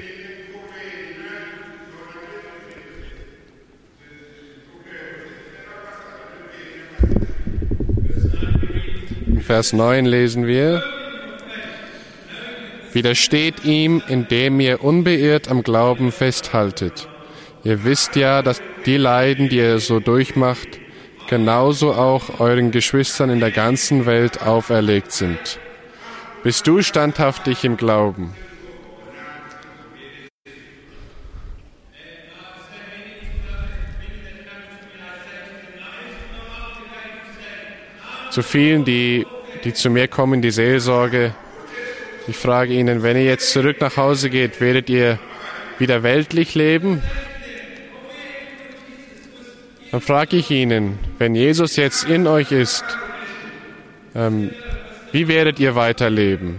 In Vers 9 lesen wir: Widersteht ihm, indem ihr unbeirrt am Glauben festhaltet. Ihr wisst ja, dass die Leiden, die ihr so durchmacht, genauso auch euren Geschwistern in der ganzen Welt auferlegt sind. Bist du standhaftig im Glauben? Zu vielen, die zu mir kommen in die Seelsorge, ich frage ihnen, wenn ihr jetzt zurück nach Hause geht, werdet ihr wieder weltlich leben? Dann frage ich ihnen, wenn Jesus jetzt in euch ist, wie werdet ihr weiterleben?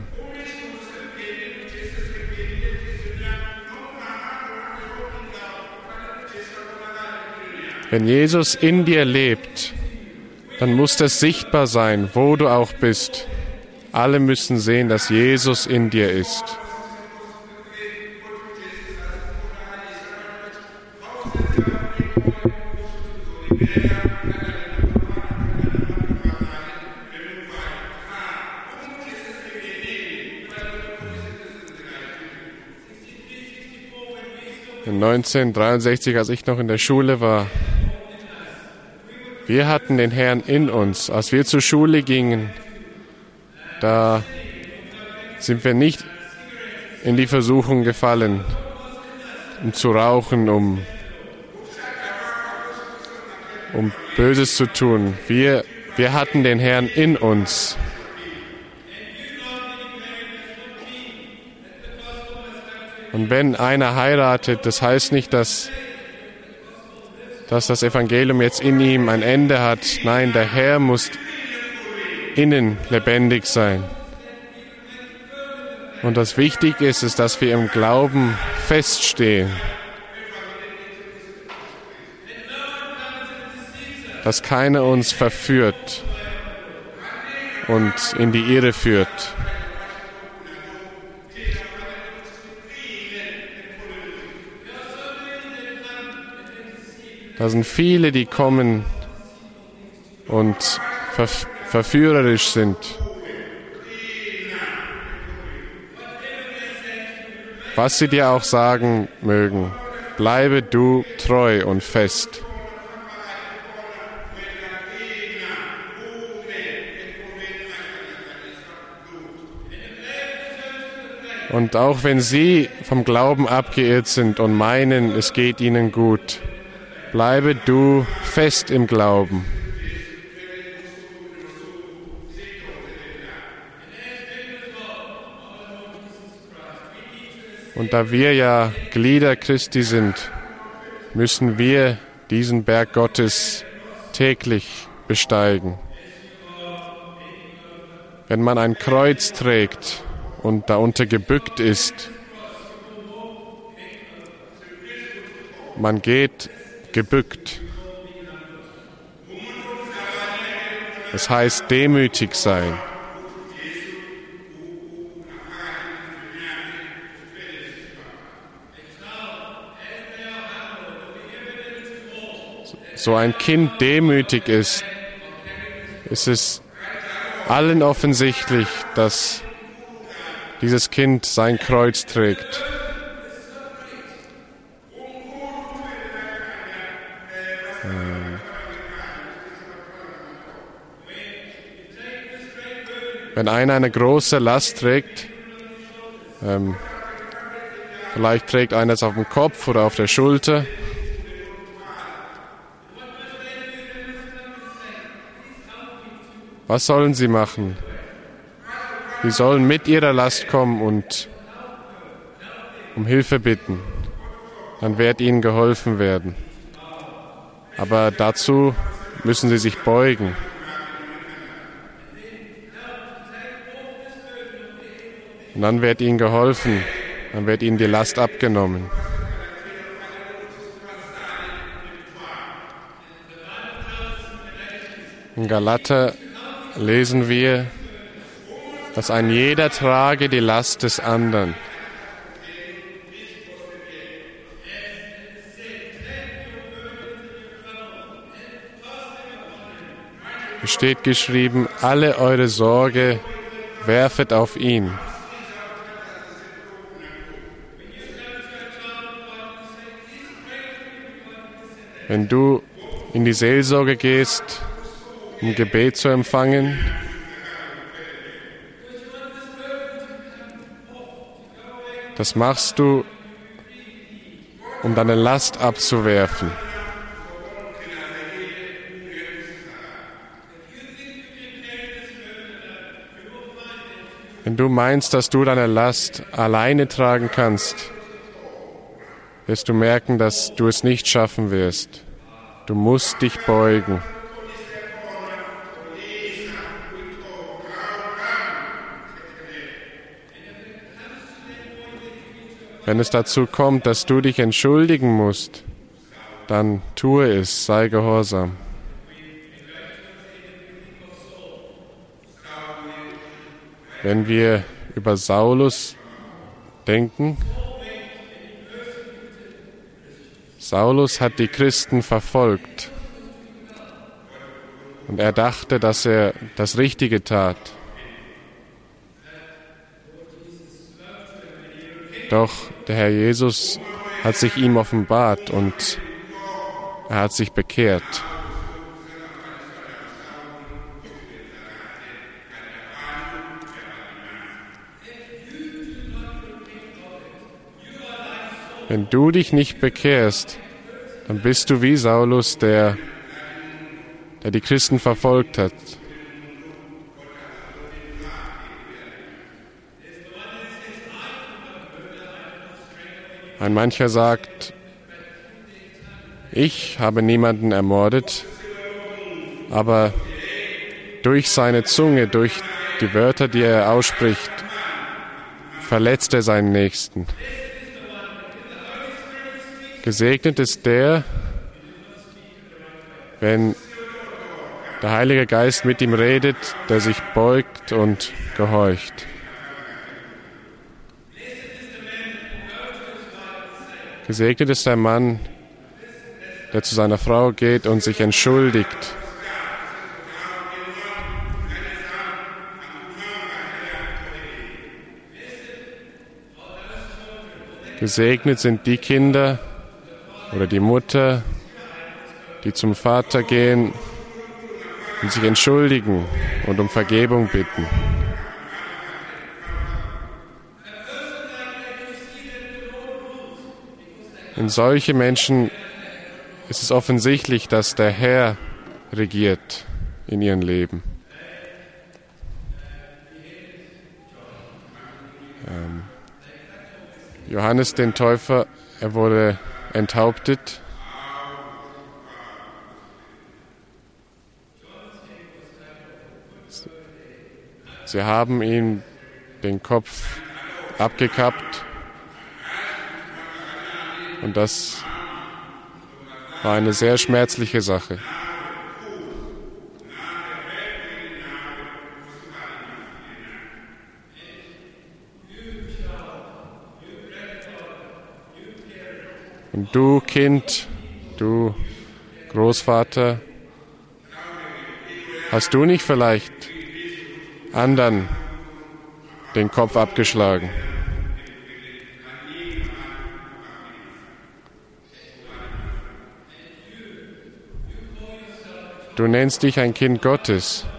Wenn Jesus in dir lebt, dann muss das sichtbar sein, wo du auch bist. Alle müssen sehen, dass Jesus in dir ist. In 1963, als ich noch in der Schule war, wir hatten den Herrn in uns. Als wir zur Schule gingen, da sind wir nicht in die Versuchung gefallen, um zu rauchen, um Böses zu tun. Wir hatten den Herrn in uns. Und wenn einer heiratet, das heißt nicht, dass das Evangelium jetzt in ihm ein Ende hat. Nein, der Herr muss innen lebendig sein. Und was wichtig ist, ist, dass wir im Glauben feststehen. Dass keiner uns verführt und in die Irre führt. Da sind viele, die kommen und verführerisch sind. Was sie dir auch sagen mögen, bleibe du treu und fest. Und auch wenn sie vom Glauben abgeirrt sind und meinen, es geht ihnen gut, bleibe du fest im Glauben. Und da wir ja Glieder Christi sind, müssen wir diesen Berg Gottes täglich besteigen. Wenn man ein Kreuz trägt und darunter gebückt ist, man geht gebückt. Das heißt demütig sein. So ein Kind demütig ist, ist es allen offensichtlich, dass dieses Kind sein Kreuz trägt. Wenn einer eine große Last trägt, vielleicht trägt einer es auf dem Kopf oder auf der Schulter, was sollen sie machen? Sie sollen mit ihrer Last kommen und um Hilfe bitten. Dann wird ihnen geholfen werden. Aber dazu müssen sie sich beugen. Und dann wird ihnen geholfen. Dann wird ihnen die Last abgenommen. In Galater lesen wir, dass ein jeder trage die Last des anderen. Es steht geschrieben, alle eure Sorge werfet auf ihn. Wenn du in die Seelsorge gehst, um Gebet zu empfangen, das machst du, um deine Last abzuwerfen. Wenn du meinst, dass du deine Last alleine tragen kannst, wirst du merken, dass du es nicht schaffen wirst. Du musst dich beugen. Wenn es dazu kommt, dass du dich entschuldigen musst, dann tue es, sei gehorsam. Wenn wir über Saulus denken, Saulus hat die Christen verfolgt und er dachte, dass er das Richtige tat. Doch der Herr Jesus hat sich ihm offenbart und er hat sich bekehrt. Wenn du dich nicht bekehrst, dann bist du wie Saulus, der die Christen verfolgt hat. Ein mancher sagt, ich habe niemanden ermordet, aber durch seine Zunge, durch die Wörter, die er ausspricht, verletzt er seinen Nächsten. Gesegnet ist der, wenn der Heilige Geist mit ihm redet, der sich beugt und gehorcht. Gesegnet ist der Mann, der zu seiner Frau geht und sich entschuldigt. Gesegnet sind die Kinder oder die Mutter, die zum Vater gehen und sich entschuldigen und um Vergebung bitten. In solche Menschen ist es offensichtlich, dass der Herr regiert in ihrem Leben. Johannes den Täufer, er wurde enthauptet. Sie haben ihm den Kopf abgekappt und das war eine sehr schmerzliche Sache. Und du Kind, du Großvater, hast du nicht vielleicht anderen den Kopf abgeschlagen? Du nennst dich ein Kind Gottes,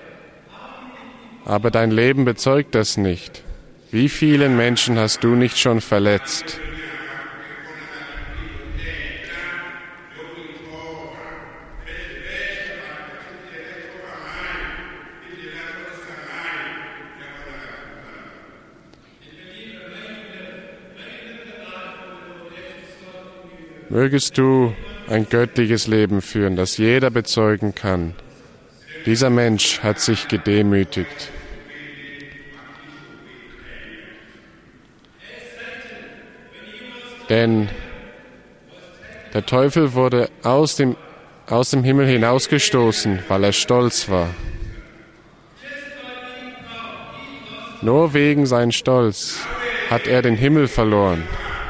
aber dein Leben bezeugt das nicht. Wie vielen Menschen hast du nicht schon verletzt? Mögest du ein göttliches Leben führen, das jeder bezeugen kann. Dieser Mensch hat sich gedemütigt. Denn der Teufel wurde aus dem Himmel hinausgestoßen, weil er stolz war. Nur wegen seinem Stolz hat er den Himmel verloren.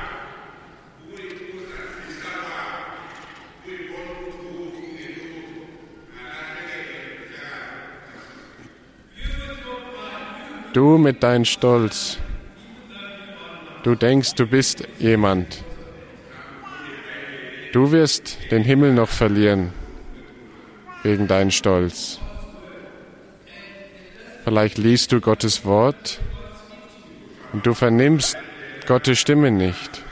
Du mit deinem Stolz, du denkst, du bist jemand. Du wirst den Himmel noch verlieren wegen deinem Stolz. Vielleicht liest du Gottes Wort und du vernimmst Gottes Stimme nicht.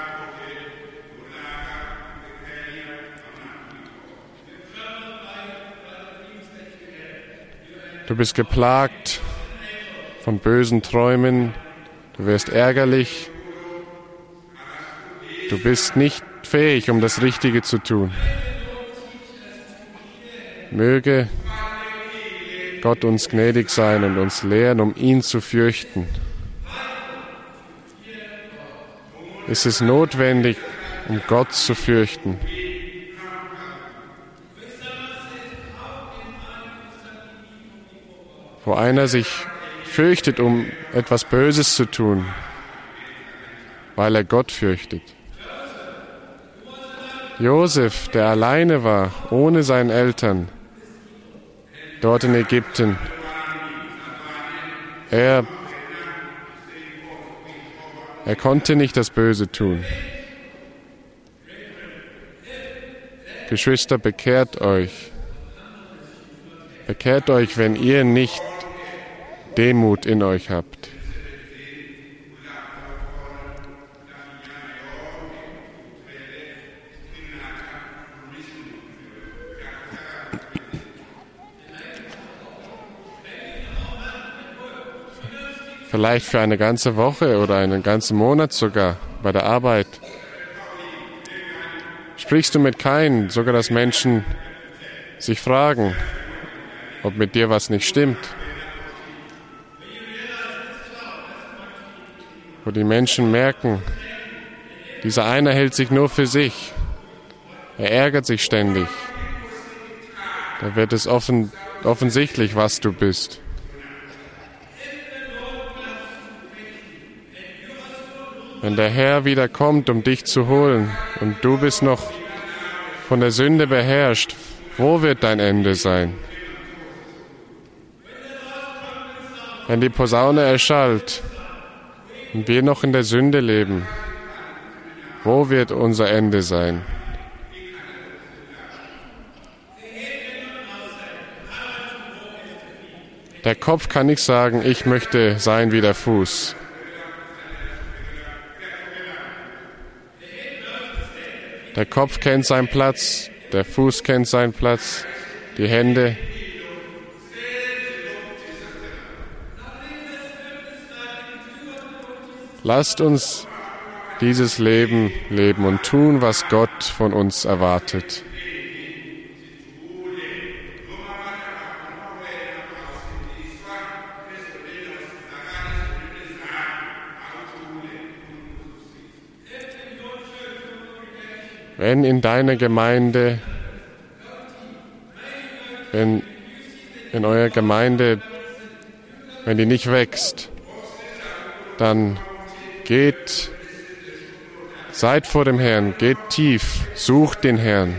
Du bist geplagt von bösen Träumen, du wirst ärgerlich, du bist nicht fähig, um das Richtige zu tun. Möge Gott uns gnädig sein und uns lehren, um ihn zu fürchten. Es ist notwendig, um Gott zu fürchten. Wo einer sich fürchtet, um etwas Böses zu tun, weil er Gott fürchtet. Josef, der alleine war, ohne seine Eltern, dort in Ägypten, er konnte nicht das Böse tun. Geschwister, bekehrt euch. Bekehrt euch, wenn ihr nicht Demut in euch habt. Vielleicht für eine ganze Woche oder einen ganzen Monat sogar bei der Arbeit. Sprichst du mit keinem, sogar dass Menschen sich fragen, ob mit dir was nicht stimmt. Wo die Menschen merken, dieser eine hält sich nur für sich. Er ärgert sich ständig. Da wird es offensichtlich, was du bist. Wenn der Herr wieder kommt, um dich zu holen, und du bist noch von der Sünde beherrscht, wo wird dein Ende sein? Wenn die Posaune erschallt und wir noch in der Sünde leben, wo wird unser Ende sein? Der Kopf kann nicht sagen, ich möchte sein wie der Fuß. Der Kopf kennt seinen Platz, der Fuß kennt seinen Platz, die Hände. Lasst uns dieses Leben leben und tun, was Gott von uns erwartet. Wenn in deiner Gemeinde, wenn in eurer Gemeinde, wenn die nicht wächst, dann seid vor dem Herrn, geht tief, sucht den Herrn.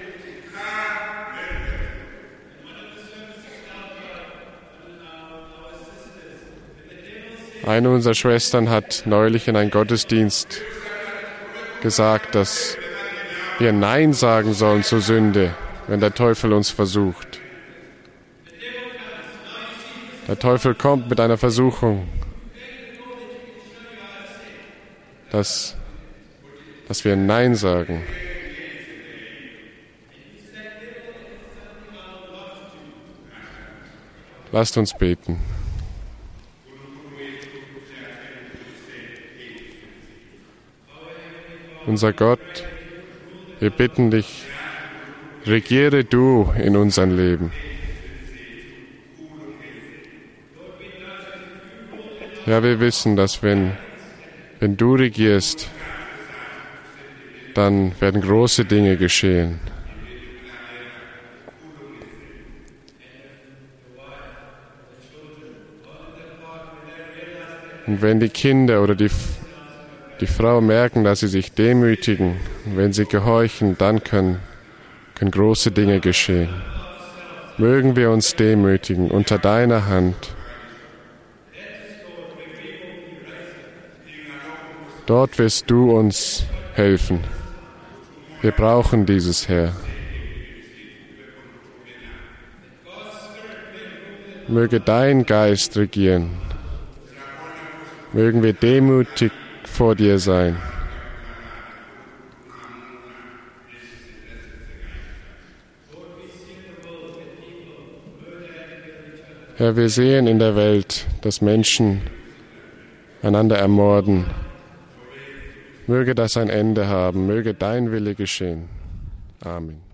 Eine unserer Schwestern hat neulich in einem Gottesdienst gesagt, dass wir Nein sagen sollen zur Sünde, wenn der Teufel uns versucht. Der Teufel kommt mit einer Versuchung, dass wir Nein sagen. Lasst uns beten. Unser Gott, wir bitten dich, regiere du in unserem Leben. Ja, wir wissen, dass wenn du regierst, dann werden große Dinge geschehen. Und wenn die Kinder oder die Frau merken, dass sie sich demütigen, wenn sie gehorchen, dann können große Dinge geschehen. Mögen wir uns demütigen unter deiner Hand. Dort wirst du uns helfen. Wir brauchen dieses, Herr. Möge dein Geist regieren. Mögen wir demütig vor dir sein. Herr, wir sehen in der Welt, dass Menschen einander ermorden. Möge das ein Ende haben. Möge dein Wille geschehen. Amen.